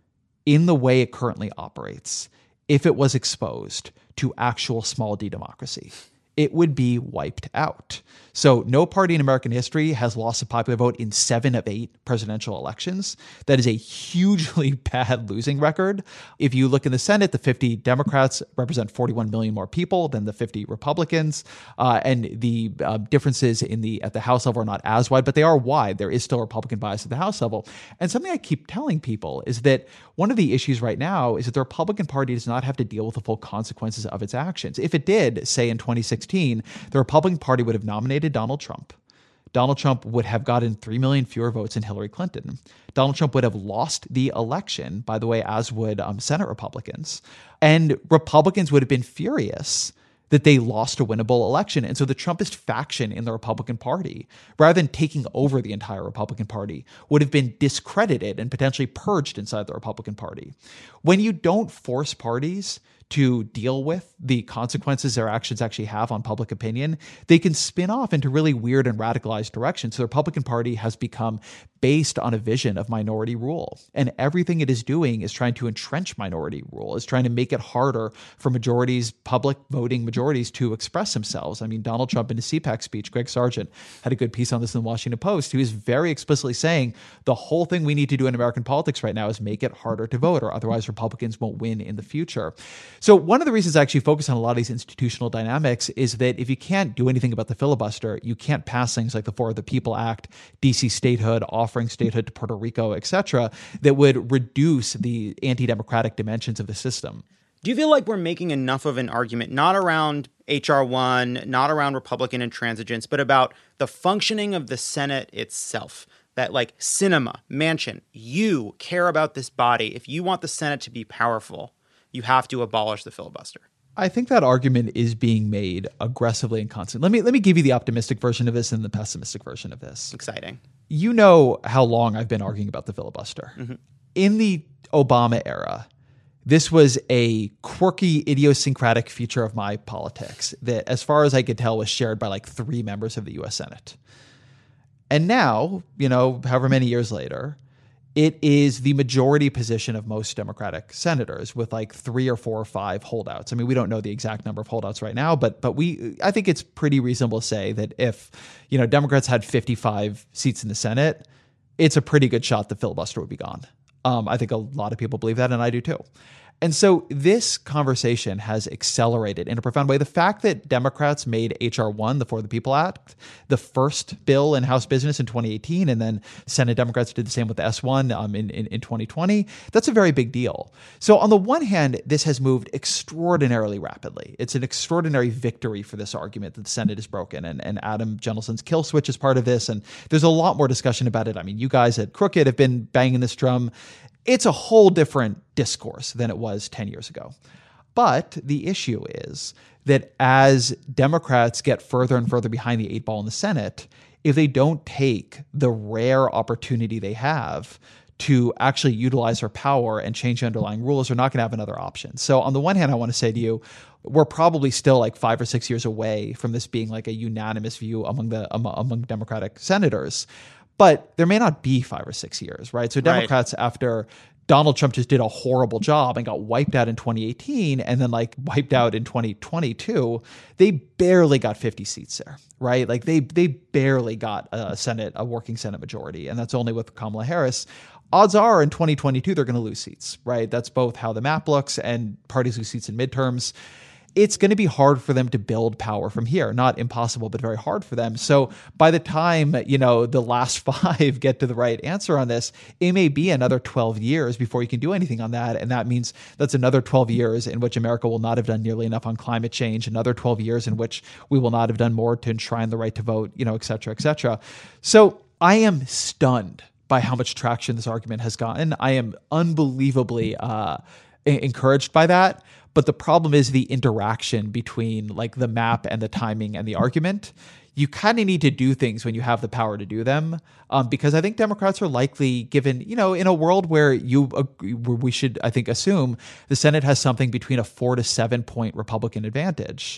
in the way it currently operates, if it was exposed to actual small d democracy, it would be wiped out. So no party in American history has lost a popular vote in 7 of 8 presidential elections. That is a hugely bad losing record. If you look in the Senate, the 50 Democrats represent 41 million more people than the 50 Republicans. And the differences at the House level are not as wide, but they are wide. There is still Republican bias at the House level. And something I keep telling people is that one of the issues right now is that the Republican Party does not have to deal with the full consequences of its actions. If it did, say in 2016, the Republican Party would have nominated Donald Trump. Donald Trump would have gotten 3 million fewer votes than Hillary Clinton. Donald Trump would have lost the election, by the way, as would Senate Republicans. And Republicans would have been furious that they lost a winnable election. And so the Trumpist faction in the Republican Party, rather than taking over the entire Republican Party, would have been discredited and potentially purged inside the Republican Party. When you don't force parties to deal with the consequences their actions actually have on public opinion, they can spin off into really weird and radicalized directions. So the Republican Party has become based on a vision of minority rule. And everything it is doing is trying to entrench minority rule, is trying to make it harder for majorities, public voting majorities, to express themselves. I mean, Donald Trump in his CPAC speech, Greg Sargent had a good piece on this in the Washington Post. He was very explicitly saying the whole thing we need to do in American politics right now is make it harder to vote, or otherwise Republicans won't win in the future. So one of the reasons I actually focus on a lot of these institutional dynamics is that if you can't do anything about the filibuster, you can't pass things like the For the People Act, DC statehood, offering statehood to Puerto Rico, etc., that would reduce the anti-democratic dimensions of the system. Do you feel like we're making enough of an argument, not around H.R. 1, not around Republican intransigence, but about the functioning of the Senate itself? That, like, Sinema, Manchin, you care about this body. If you want the Senate to be powerful, you have to abolish the filibuster. I think that argument is being made aggressively and constantly. Let me give you the optimistic version of this and the pessimistic version of this. Exciting. You know how long I've been arguing about the filibuster. Mm-hmm. In the Obama era, this was a quirky, idiosyncratic feature of my politics that, as far as I could tell, was shared by like 3 members of the U.S. Senate. And now, however many years later, it is the majority position of most Democratic senators, with like 3 or 4 or 5 holdouts. I mean, we don't know the exact number of holdouts right now, but I think it's pretty reasonable to say that if, Democrats had 55 seats in the Senate, it's a pretty good shot the filibuster would be gone. I think a lot of people believe that, and I do too. And so this conversation has accelerated in a profound way. The fact that Democrats made H.R. 1, the For the People Act, the first bill in House business in 2018, and then Senate Democrats did the same with the S1 in 2020, that's a very big deal. So on the one hand, this has moved extraordinarily rapidly. It's an extraordinary victory for this argument that the Senate is broken, and Adam Jentelson's kill switch is part of this, and there's a lot more discussion about it. I mean, you guys at Crooked have been banging this drum. It's a whole different discourse than it was 10 years ago. But the issue is that as Democrats get further and further behind the 8 ball in the Senate, if they don't take the rare opportunity they have to actually utilize their power and change the underlying rules, they're not going to have another option. So on the one hand, I want to say to you, we're probably still like 5 or 6 years away from this being like a unanimous view among Democratic senators. But there may not be 5 or 6 years, right? So Democrats, after Donald Trump just did a horrible job and got wiped out in 2018 and then like wiped out in 2022, they barely got 50 seats there, right? Like they barely got a working Senate majority, and that's only with Kamala Harris. Odds are in 2022, they're going to lose seats, right? That's both how the map looks, and parties lose seats in midterms. It's going to be hard for them to build power from here. Not impossible, but very hard for them. So by the time, the last 5 get to the right answer on this, it may be another 12 years before you can do anything on that. And that means that's another 12 years in which America will not have done nearly enough on climate change, another 12 years in which we will not have done more to enshrine the right to vote, et cetera, et cetera. So I am stunned by how much traction this argument has gotten. I am unbelievably encouraged by that. But the problem is the interaction between like the map and the timing and the argument. You kind of need to do things when you have the power to do them, because I think Democrats are likely given, in a world where we should, I think, assume the Senate has something between a 4 to 7 point Republican advantage.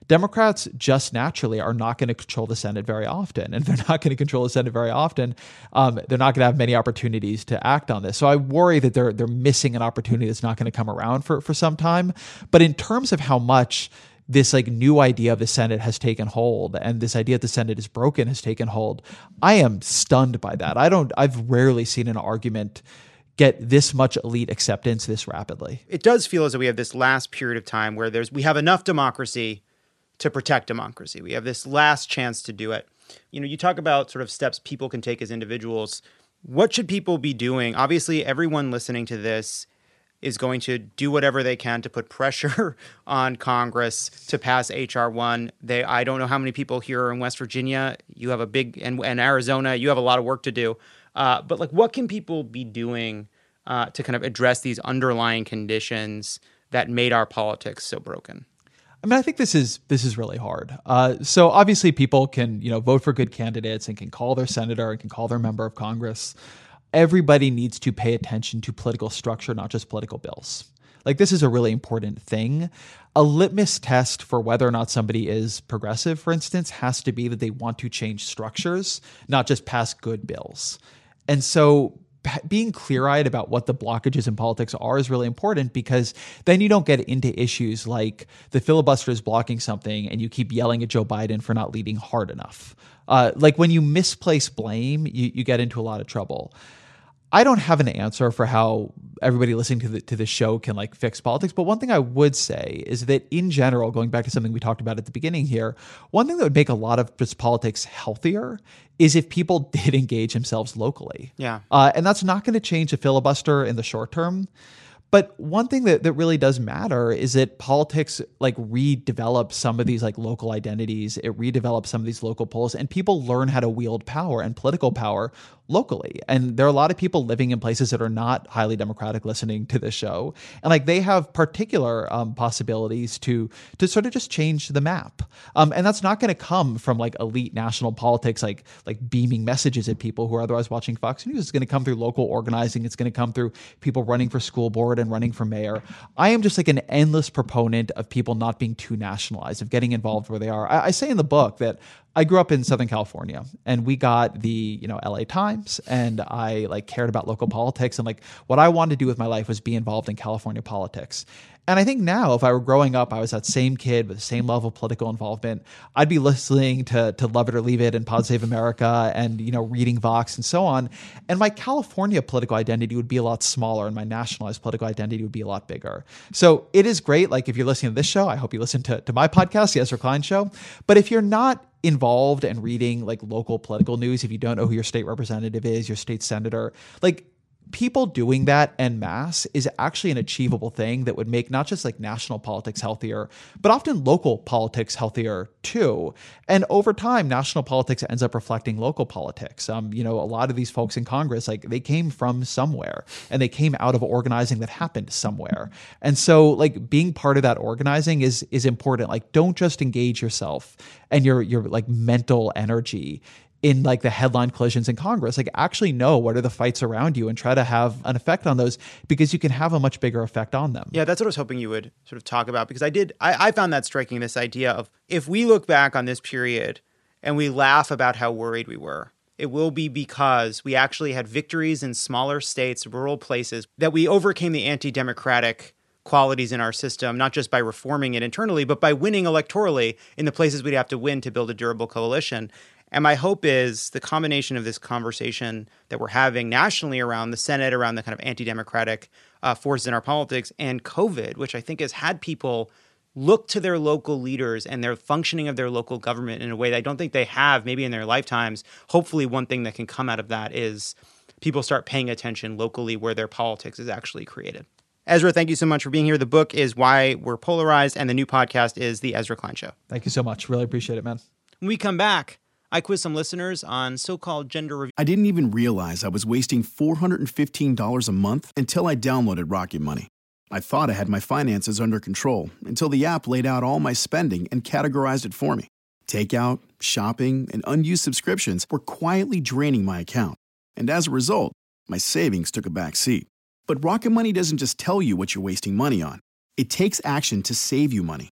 Democrats just naturally are not going to control the Senate very often. And if they're not going to control the Senate very often, they're not going to have many opportunities to act on this. So I worry that they're missing an opportunity that's not going to come around for some time. But in terms of how much this like new idea of the Senate has taken hold and this idea that the Senate is broken has taken hold, I am stunned by that. I've rarely seen an argument get this much elite acceptance this rapidly. It does feel as though we have this last period of time where we have enough democracy to protect democracy. We have this last chance to do it. You talk about sort of steps people can take as individuals. What should people be doing? Obviously, everyone listening to this is going to do whatever they can to put pressure on Congress to pass H.R. 1. I don't know how many people here in West Virginia. You have a big, and Arizona, you have a lot of work to do. But like, what can people be doing to kind of address these underlying conditions that made our politics so broken? I mean, I think this is really hard. So obviously people can, vote for good candidates and can call their senator and can call their member of Congress. Everybody needs to pay attention to political structure, not just political bills. Like, this is a really important thing. A litmus test for whether or not somebody is progressive, for instance, has to be that they want to change structures, not just pass good bills. And so being clear-eyed about what the blockages in politics are is really important, because then you don't get into issues like the filibuster is blocking something and you keep yelling at Joe Biden for not leading hard enough. Like, when you misplace blame, you get into a lot of trouble. I don't have an answer for how everybody listening to the show can like fix politics. But one thing I would say is that in general, going back to something we talked about at the beginning here, one thing that would make a lot of just politics healthier is if people did engage themselves locally. Yeah. And that's not going to change a filibuster in the short term. But one thing that really does matter is that politics like redevelops some of these like local identities. It redevelops some of these local polls, and people learn how to wield power and political power locally. And there are a lot of people living in places that are not highly democratic listening to this show. And like, they have particular possibilities to sort of just change the map. And that's not going to come from like elite national politics, like beaming messages at people who are otherwise watching Fox News. It's going to come through local organizing. It's going to come through people running for school board and running for mayor. I am just like an endless proponent of people not being too nationalized, of getting involved where they are. I say in the book that I grew up in Southern California, and we got the, LA Times, and I like cared about local politics, and like what I wanted to do with my life was be involved in California politics. And I think now, if I were growing up, I was that same kid with the same level of political involvement, I'd be listening to Love It or Leave It and Pod Save America and, reading Vox and so on. And my California political identity would be a lot smaller, and my nationalized political identity would be a lot bigger. So it is great. Like, if you're listening to this show, I hope you listen to my podcast, The Ezra Klein Show. But if you're not involved and reading like local political news, if you don't know who your state representative is, your state senator, like, people doing that en masse is actually an achievable thing that would make not just like national politics healthier, but often local politics healthier too. And over time, national politics ends up reflecting local politics. A lot of these folks in Congress, like, they came from somewhere, and they came out of organizing that happened somewhere. And so like, being part of that organizing is important. Like, don't just engage yourself and your like mental energy in like the headline collisions in Congress. Like, actually know what are the fights around you and try to have an effect on those, because you can have a much bigger effect on them. Yeah, that's what I was hoping you would sort of talk about, because I found that striking, this idea of, if we look back on this period and we laugh about how worried we were, it will be because we actually had victories in smaller states, rural places, that we overcame the anti-democratic qualities in our system, not just by reforming it internally, but by winning electorally in the places we'd have to win to build a durable coalition. And my hope is the combination of this conversation that we're having nationally around the Senate, around the kind of anti-democratic forces in our politics, and COVID, which I think has had people look to their local leaders and their functioning of their local government in a way that I don't think they have maybe in their lifetimes. Hopefully one thing that can come out of that is people start paying attention locally where their politics is actually created. Ezra, thank you so much for being here. The book is Why We're Polarized, and the new podcast is The Ezra Klein Show. Thank you so much. Really appreciate it, man. When we come back, I quiz some listeners on so-called gender review. I didn't even realize I was wasting $415 a month until I downloaded Rocket Money. I thought I had my finances under control until the app laid out all my spending and categorized it for me. Takeout, shopping, and unused subscriptions were quietly draining my account. And as a result, my savings took a back seat. But Rocket Money doesn't just tell you what you're wasting money on. It takes action to save you money.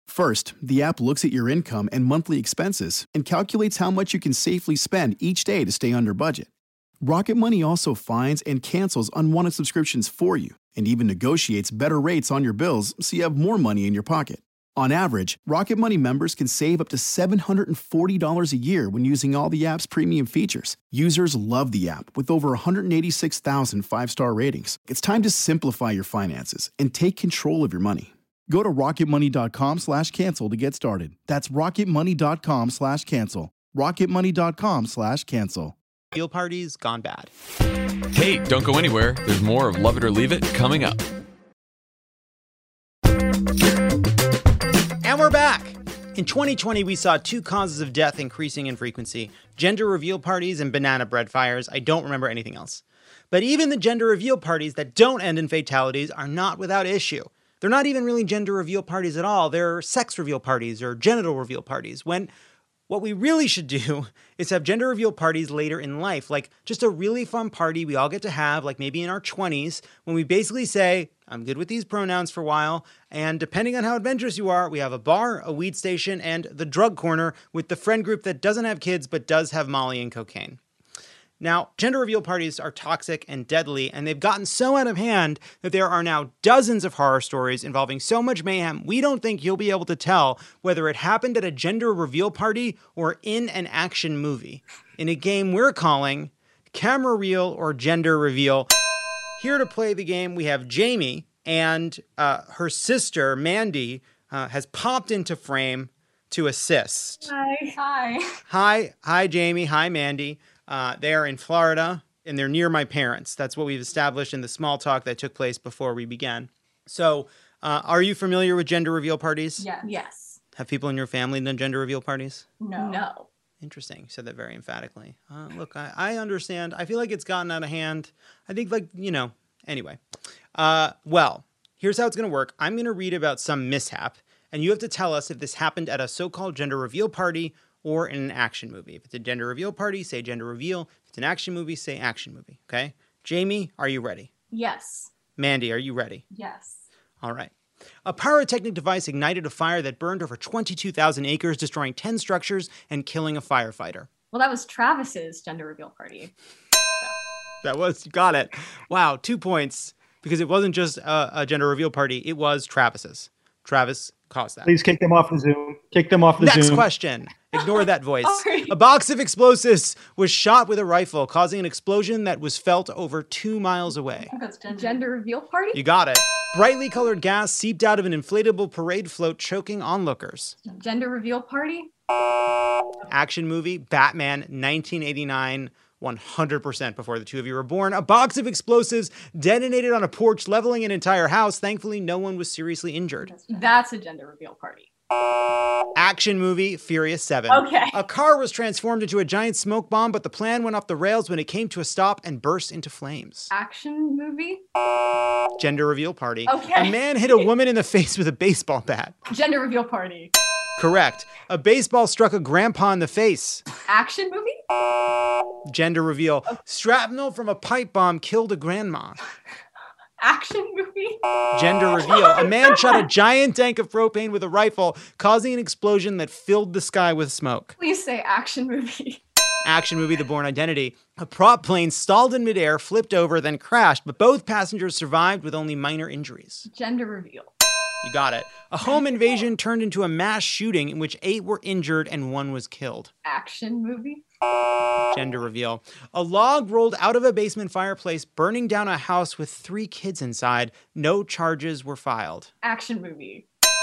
First, the app looks at your income and monthly expenses and calculates how much you can safely spend each day to stay under budget. Rocket Money also finds and cancels unwanted subscriptions for you and even negotiates better rates on your bills so you have more money in your pocket. On average, Rocket Money members can save up to $740 a year when using all the app's premium features. Users love the app with over 186,000 five-star ratings. It's time to simplify your finances and take control of your money. Go to rocketmoney.com/cancel to get started. That's rocketmoney.com/cancel. rocketmoney.com/cancel. Reveal parties gone bad. Hey, don't go anywhere. There's more of Love It or Leave It coming up. And we're back. In 2020, we saw 2 causes of death increasing in frequency: gender reveal parties and banana bread fires. I don't remember anything else. But even the gender reveal parties that don't end in fatalities are not without issue. They're not even really gender reveal parties at all. They're sex reveal parties or genital reveal parties. When what we really should do is have gender reveal parties later in life, like just a really fun party we all get to have, like maybe in our 20s, when we basically say, I'm good with these pronouns for a while, and depending on how adventurous you are, we have a bar, a weed station, and the drug corner with the friend group that doesn't have kids but does have Molly and cocaine. Now, gender reveal parties are toxic and deadly, and they've gotten so out of hand that there are now dozens of horror stories involving so much mayhem, we don't think you'll be able to tell whether it happened at a gender reveal party or in an action movie, in a game we're calling Camera Reel or Gender Reveal. Here to play the game, we have Jamie, and her sister, Mandy, has popped into frame to assist. Hi, Jamie. Hi, Mandy. They are in Florida, and they're near my parents. That's what we've established in the small talk that took place before we began. So, are you familiar with gender reveal parties? Yeah. Yes. Have people in your family done gender reveal parties? No. Interesting. You said that very emphatically. Look, I understand. I feel like it's gotten out of hand. I think, anyway. Well, here's how it's going to work. I'm going to read about some mishap, and you have to tell us if this happened at a so-called gender reveal party or in an action movie. If it's a gender reveal party, say gender reveal. If it's an action movie, say action movie. Okay? Jamie, are you ready? Yes. Mandy, are you ready? Yes. All right. A pyrotechnic device ignited a fire that burned over 22,000 acres, destroying 10 structures and killing a firefighter. Well, that was Travis's gender reveal party. You got it. Wow, 2 points, because it wasn't just a gender reveal party, it was Travis's. Travis caused that. Please kick them off the Zoom. Kick them off the Zoom. Next question. Ignore that voice. A box of explosives was shot with a rifle, causing an explosion that was felt over 2 miles away. That's gender reveal party? You got it. Brightly colored gas seeped out of an inflatable parade float, choking onlookers. Gender reveal party? Action movie, Batman, 1989. 100% before the two of you were born. A box of explosives detonated on a porch, leveling an entire house. Thankfully, no one was seriously injured. That's a gender reveal party. Action movie, Furious 7. Okay. A car was transformed into a giant smoke bomb, but the plan went off the rails when it came to a stop and burst into flames. Action movie? Gender reveal party. Okay. A man hit a woman in the face with a baseball bat. Gender reveal party. Correct. A baseball struck a grandpa in the face. Action movie? Gender reveal. Shrapnel from a pipe bomb killed a grandma. Action movie? Gender reveal. A man shot a giant tank of propane with a rifle, causing an explosion that filled the sky with smoke. Please say action movie. Action movie, The Bourne Identity. A prop plane stalled in midair, flipped over, then crashed, but both passengers survived with only minor injuries. Gender reveal. You got it. A home invasion turned into a mass shooting in which 8 were injured and 1 was killed. Action movie? Gender reveal. A log rolled out of a basement fireplace, burning down a house with 3 kids inside. No charges were filed. Action movie.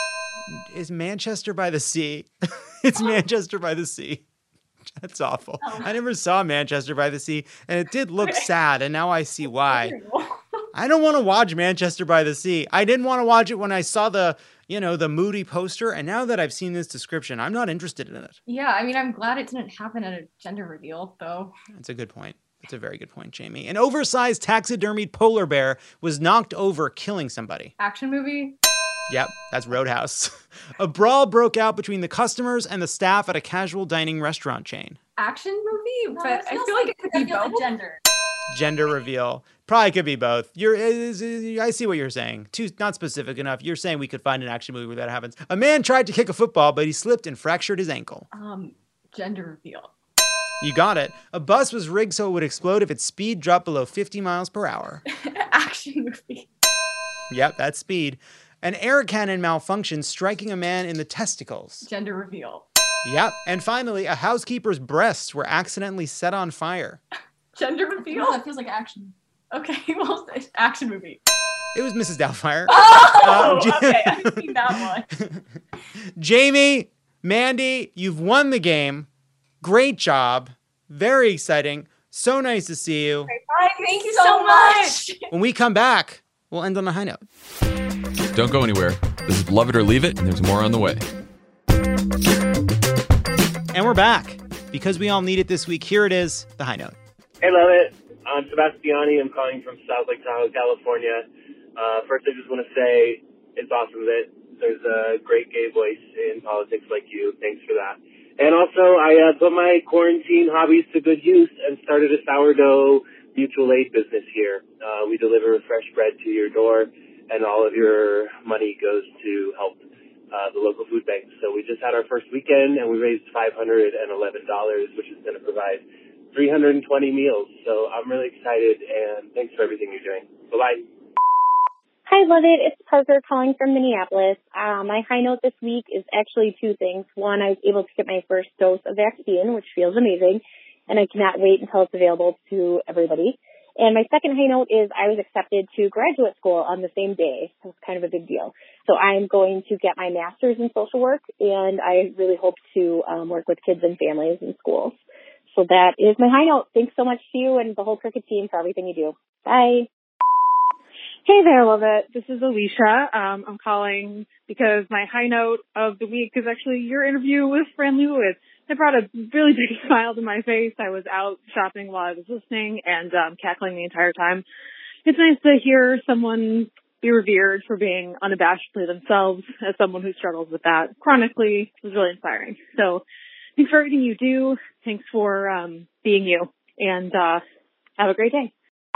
Is Manchester by the Sea. It's Manchester by the Sea. That's awful. I never saw Manchester by the Sea, and it did look sad, and now I see why. I don't want to watch Manchester by the Sea. I didn't want to watch it when I saw the moody poster, and now that I've seen this description, I'm not interested in it. Yeah, I mean, I'm glad it didn't happen at a gender reveal, though. That's a good point. That's a very good point, Jamie. An oversized taxidermied polar bear was knocked over, killing somebody. Action movie? Yep, that's Roadhouse. A brawl broke out between the customers and the staff at a casual dining restaurant chain. Action movie? But I feel like it could be both. Gender. gender reveal. Probably could be both. I see what you're saying. Not specific enough. You're saying we could find an action movie where that happens. A man tried to kick a football, but he slipped and fractured his ankle. Gender reveal. You got it. A bus was rigged so it would explode if its speed dropped below 50 miles per hour. Action movie. Yep, that's speed. An air cannon malfunctioned, striking a man in the testicles. Gender reveal. Yep. And finally, a housekeeper's breasts were accidentally set on fire. Gender reveal? No, that feels like action. Okay, well, action movie. It was Mrs. Doubtfire. Oh, okay, I've seen that one. Jamie, Mandy, you've won the game. Great job. Very exciting. So nice to see you. Bye, thank you so much. When we come back, we'll end on a high note. Don't go anywhere. This is Love It or Leave It, and there's more on the way. And we're back. Because we all need it this week, here it is, the high note. Hey, Love It. I'm Sebastiani. I'm calling from South Lake Tahoe, California. First, I just want to say it's awesome that there's a great gay voice in politics like you. Thanks for that. And also, I put my quarantine hobbies to good use and started a sourdough mutual aid business here. We deliver fresh bread to your door, and all of your money goes to help the local food banks. So we just had our first weekend, and we raised $511, which is going to provide 320 meals. So I'm really excited, and thanks for everything you're doing. Bye-bye. Hi, Love It. It's Parker calling from Minneapolis. My high note this week is actually two things. One, I was able to get my first dose of vaccine, which feels amazing, and I cannot wait until it's available to everybody. And my second high note is I was accepted to graduate school on the same day. It was kind of a big deal. So I'm going to get my master's in social work, and I really hope to work with kids and families in schools. So that is my high note. Thanks so much to you and the whole Cricket team for everything you do. Bye. Hey there, Love It. This is Alicia. I'm calling because my high note of the week is actually your interview with Fran Lebowitz. It brought a really big smile to my face. I was out shopping while I was listening and cackling the entire time. It's nice to hear someone be revered for being unabashedly themselves as someone who struggles with that chronically. It was really inspiring. So thanks for everything you do. Thanks for being you. And have a great day.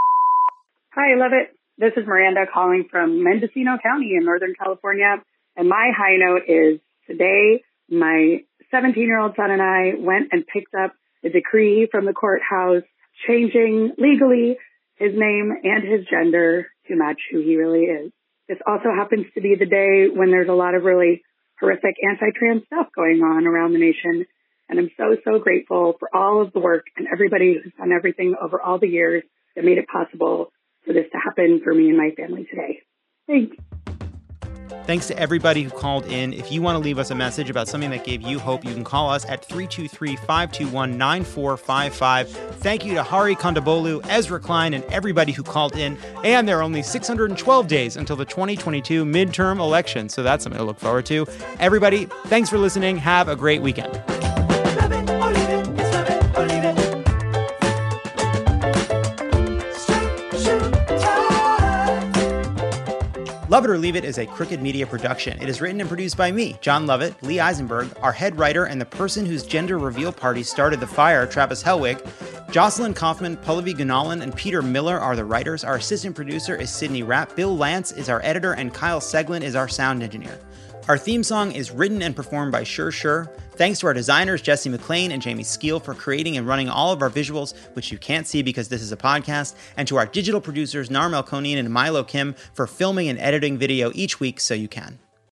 Hi, Love It. This is Miranda calling from Mendocino County in Northern California. And my high note is today, my 17-year-old son and I went and picked up the decree from the courthouse changing legally his name and his gender to match who he really is. This also happens to be the day when there's a lot of really horrific anti-trans stuff going on around the nation. And I'm so, so grateful for all of the work and everybody who's done everything over all the years that made it possible for this to happen for me and my family today. Thanks. Thanks to everybody who called in. If you want to leave us a message about something that gave you hope, you can call us at 323-521-9455. Thank you to Hari Kondabolu, Ezra Klein, and everybody who called in. And there are only 612 days until the 2022 midterm election, so that's something to look forward to. Everybody, thanks for listening. Have a great weekend. Love It or Leave It is a Crooked Media production. It is written and produced by me, John Lovett, Lee Eisenberg, our head writer, and the person whose gender reveal party started the fire, Travis Helwig. Jocelyn Kaufman, Pallavi Gunalan, and Peter Miller are the writers. Our assistant producer is Sydney Rapp. Bill Lance is our editor, and Kyle Seglin is our sound engineer. Our theme song is written and performed by Sure. Thanks to our designers, Jesse McLean and Jamie Skeel, for creating and running all of our visuals, which you can't see because this is a podcast, and to our digital producers, Nar Melkonian and Milo Kim, for filming and editing video each week so you can.